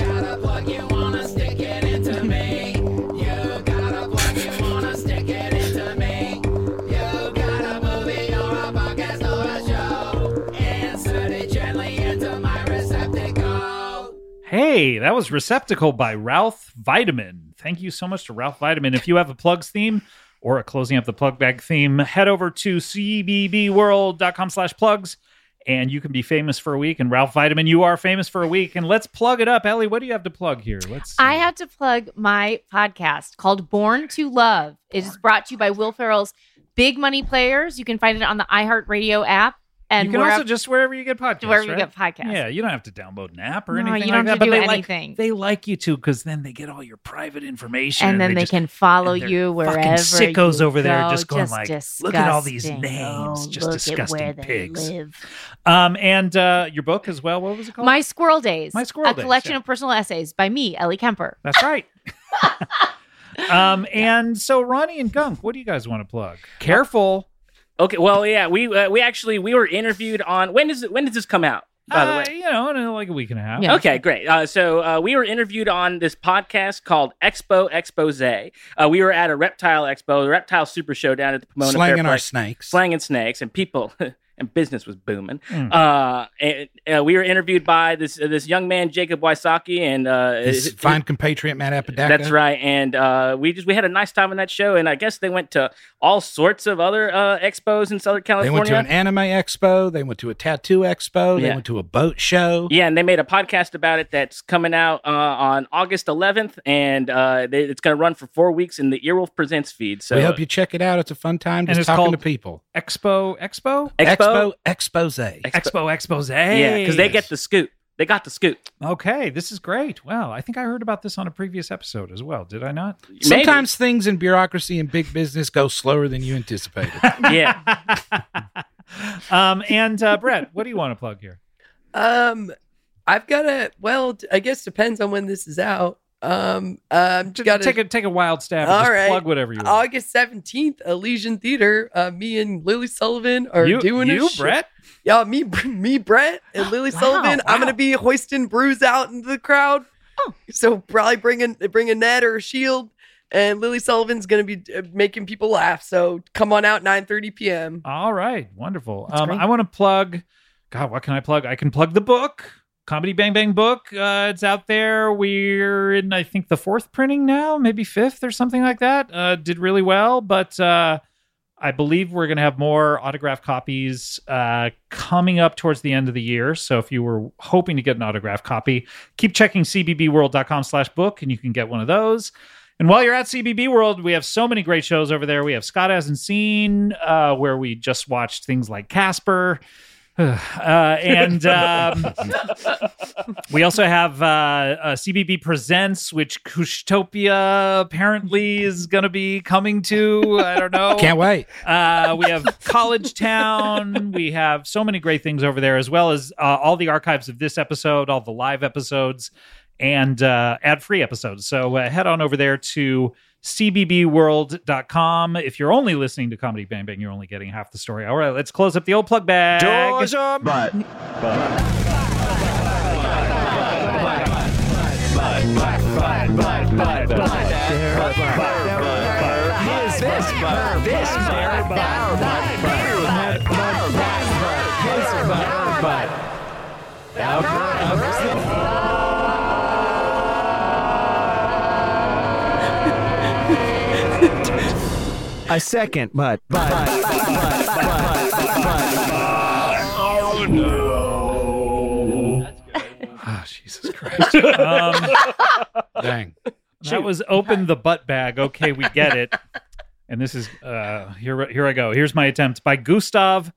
Hey, that was Receptacle by Ralph Vitamin. Thank you so much to Ralph Vitamin. If you have a plugs theme or a closing up the plug bag theme, head over to c b b world dot com slash plugs and you can be famous for a week. And Ralph Vitamin, you are famous for a week. And let's plug it up. Ellie, what do you have to plug here? Let's see. I have to plug my podcast called Born to Love. It is brought to you by Will Ferrell's Big Money Players. You can find it on the iHeartRadio app. And you can wherever- also just wherever you get podcasts, wherever you right? get podcasts. Yeah, you don't have to download an app or No, anything you like don't that. have to but do they anything. Like, they like you to because then they get all your private information. and then they, just- can follow and they're you wherever fucking sickos you over there go. just going like, look at all these disgusting. names, Oh, just look disgusting at where they pigs. live. Um, and uh, your book as well. What was it called? My Squirrel Days. My Squirrel A Days, collection yeah. of personal essays by me, Ellie Kemper. That's right. um, and so Ronnie and Gunk, what do you guys want to plug? Careful. Okay, well, yeah, we uh, we actually we were interviewed on when does it, when does this come out? By the Uh, way, you know, in uh, like a week and a half. Yeah. okay, great. Uh, so uh, we were interviewed on this podcast called Expo Expose. Uh, we were at a reptile expo, the Reptile Super Show down at the Pomona Slanging our Fairplex. snakes. Slanging snakes, and people and business was booming. Mm. Uh, and, uh, we were interviewed by this uh, this young man Jacob Wysocki, and uh, His his- fine compatriot Matt Apodaca. That's right, and uh, we just we had a nice time on that show, and I guess they went to all sorts of other uh, expos in Southern They California. went to an anime expo. They went to a tattoo expo. They Yeah. went to a boat show. Yeah, and they made a podcast about it that's coming out uh, on August eleventh, and uh, they, it's going to run for four weeks in the Earwolf Presents feed. So we hope you check it out. It's a fun time And just it's talking called- to people. Expo, Expo, Expo, Expo expose. Expo, Expose. yeah, because they get the scoop. They got the scoop. Okay, this is great. Wow, I think I heard about this on a previous episode as well. Did I not? Sometimes things in bureaucracy and big business go slower than you anticipated. Yeah. um, and uh, Brett, what do you want to plug here? Um, I've got a, well, I guess depends on when this is out. Um, um, Just gotta, take a take a wild stab. And All just right. plug whatever you want. August seventeenth, Elysian Theater. Uh, me and Lily Sullivan are You, doing you a show. Brett? Yeah, me, me, Brett, and Lily wow, Sullivan. I'm wow. gonna be hoisting brews out into the crowd. Oh. So probably bring a bring a net or a shield, and Lily Sullivan's gonna be uh, making people laugh. So come on out, nine thirty p.m. All right, wonderful. That's Um, great. I want to plug. God, what can I plug? I can plug the book, Comedy Bang Bang book. Uh, it's out there. We're in, I think, the fourth printing now, maybe fifth or something like that. Uh, did really well, but uh, I believe we're going to have more autographed copies uh, coming up towards the end of the year. So if you were hoping to get an autographed copy, keep checking c b b world dot com slash book, and you can get one of those. And while you're at C B B World, we have so many great shows over there. We have Scott Hasn't Seen, uh, where we just watched things like Casper. Uh, and um, we also have uh, uh, C B B Presents, which Kushtopia apparently is going to be coming to. I don't know. Can't wait. Uh, we have College Town. We have so many great things over there, as well as uh, all the archives of this episode, all the live episodes, and uh, ad-free episodes. So uh, head on over there to c b b world dot com. If you're only listening to Comedy Bang Bang, you're only getting half the story. All right, let's close up the old plug bag. Doors are but. I second, but, but, but, but, but, but, but, but. Oh no. Oh, Jesus Christ. Um, Dang. that was open the butt bag. Okay, we get it. And this is, uh, here, here I go. Here's my attempt by Gustav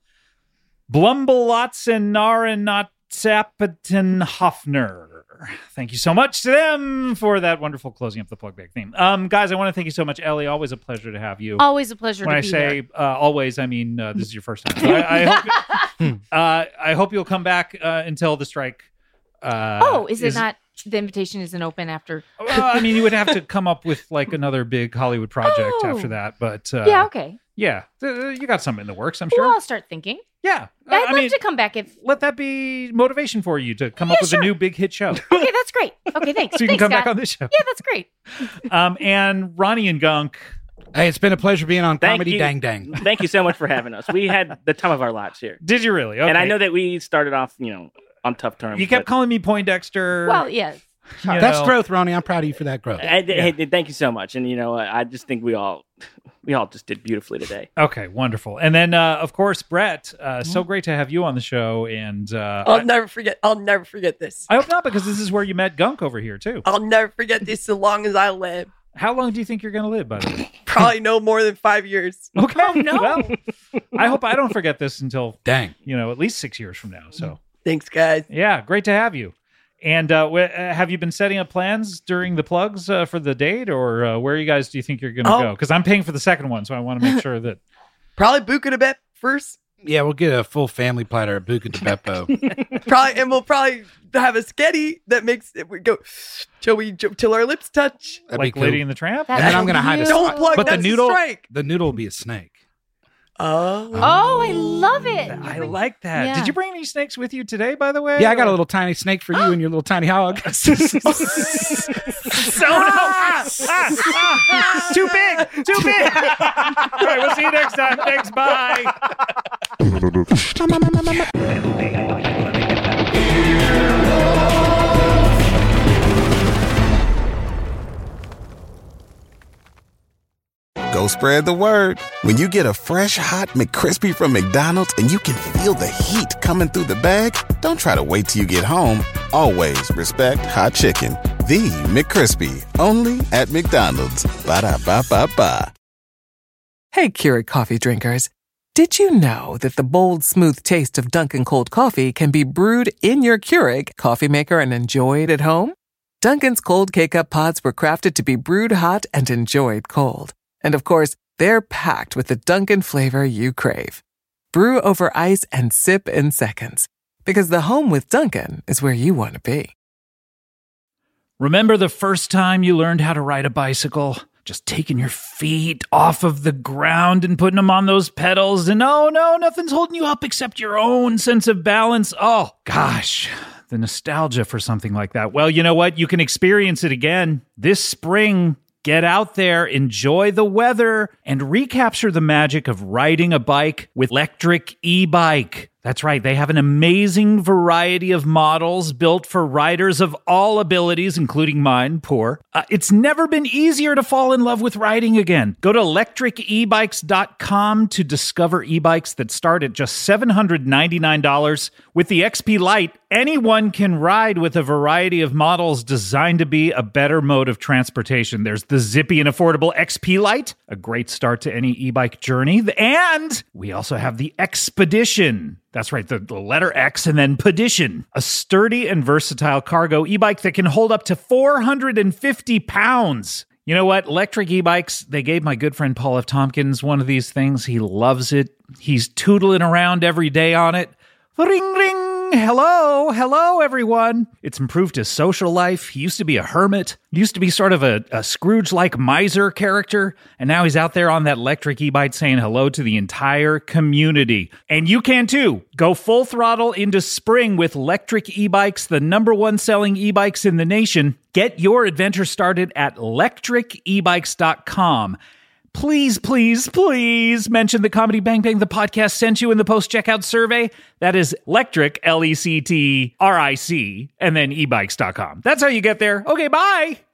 Blumbelotzen-Narenatzapetenhoffner. Thank you so much to them for that wonderful closing up the plug bag theme. Um, guys, I want to thank you so much, Ellie. Always a pleasure to have you. Always a pleasure When to I be say here. uh, always, I mean uh, this is your first time. So I, I, hope, uh, I hope you'll come back uh, until the strike. Uh, Oh, is it not? The invitation isn't open after. Well, I mean, you would have to come up with like another big Hollywood project Oh. after that. But uh, yeah, okay. yeah, th- you got something in the works, I'm Well, sure. I'll start thinking. Yeah, Yeah, I'd I love mean, to come back if. let that be motivation for you to come up Yeah, with sure. a new big hit show, so Okay, that's great. Okay, thanks. you can Thanks, come back Scott. on this show. Yeah, that's great. Um, and Ronnie and Gunk. Hey, it's been a pleasure being on Thank Comedy you. Dang Dang. Thank you so much for having us. We had the time of our lives here. Did you really? Okay. And I know that we started off, you know, on tough terms. you kept but- calling me Poindexter. Well, yes. you That's know. growth, Ronnie. I'm proud of you for that growth. And, hey, thank you so much. And you know, I I just think we all, we all just did beautifully today. Okay, wonderful. And then, uh, of course, Brett. Uh, so great to have you on the show. And uh, I'll I, never forget. I'll never forget this. I hope not, because this is where you met Gunk over here too. I'll never forget this so long as I live. How long do you think you're going to live, by the way? Probably no more than five years. Okay. Oh, no. Well, I hope I don't forget this until, Dang. you know, at least six years from now. So, Thanks, guys. yeah, great to have you. And uh, wh- uh, have you been setting up plans during the plugs uh, for the date, or uh, where you guys do you think you're going to Oh. go? Because I'm paying for the second one, so I want to make sure that. Probably Buca de Bep first. Yeah, we'll get a full family platter of Buca de Beppo. Probably, and we'll probably have a sketty that makes it we go till we till our lips touch. That'd like be cool. Lady and the Tramp? That- And then I'm gonna hide a Don't plug. But the that's a noodle, strike. the noodle will be a snake. Oh. Oh, I love it. I like that. Yeah. Did you bring any snakes with you today, by the way? Yeah, I got a little tiny snake for you and your little tiny hog. So no. Ah, ah, ah. Too big. Too big. All right, we'll see you next time. Thanks. Bye. Go spread the word. When you get a fresh hot McCrispy from McDonald's and you can feel the heat coming through the bag, don't try to wait till you get home. Always respect hot chicken. The McCrispy, only at McDonald's. Ba-da-ba-ba-ba. Hey, Keurig coffee drinkers. Did you know that the bold, smooth taste of Dunkin' cold coffee can be brewed in your Keurig coffee maker and enjoyed at home? Dunkin's cold K-Cup pods were crafted to be brewed hot and enjoyed cold. And of course, they're packed with the Dunkin' flavor you crave. Brew over ice and sip in seconds. Because the home with Dunkin' is where you want to be. Remember the first time you learned how to ride a bicycle? Just taking your feet off of the ground and putting them on those pedals, and oh no, nothing's holding you up except your own sense of balance. Oh gosh, the nostalgia for something like that. Well, you know what? You can experience it again this spring. Get out there, enjoy the weather, and recapture the magic of riding a bike with Lectric e-Bike. That's right, they have an amazing variety of models built for riders of all abilities, including mine, poor. Uh, it's never been easier to fall in love with riding again. Go to electric e bikes dot com to discover e-bikes that start at just seven hundred ninety-nine dollars. With the X P Lite, anyone can ride with a variety of models designed to be a better mode of transportation. There's the zippy and affordable X P Lite, a great start to any e-bike journey. And we also have the Expedition. That's right, the, the letter X and then Pedition, a sturdy and versatile cargo e-bike that can hold up to four hundred fifty pounds. You know what? Lectric e-bikes, they gave my good friend Paul F. Tompkins one of these things. He loves it. He's tootling around every day on it. Ring, ring. Hello, hello, everyone. It's improved his social life. He used to be a hermit. He used to be sort of a, a Scrooge-like miser character. And now he's out there on that electric e-bike saying hello to the entire community. And you can too. Go full throttle into spring with Lectric e-bikes, the number one selling e-bikes in the nation. Get your adventure started at electric e bikes dot com. Please, please, please mention the Comedy Bang Bang, the podcast, sent you in the post-checkout survey. That is Lectric, L E C T R I C, and then e bikes dot com. That's how you get there. Okay, bye.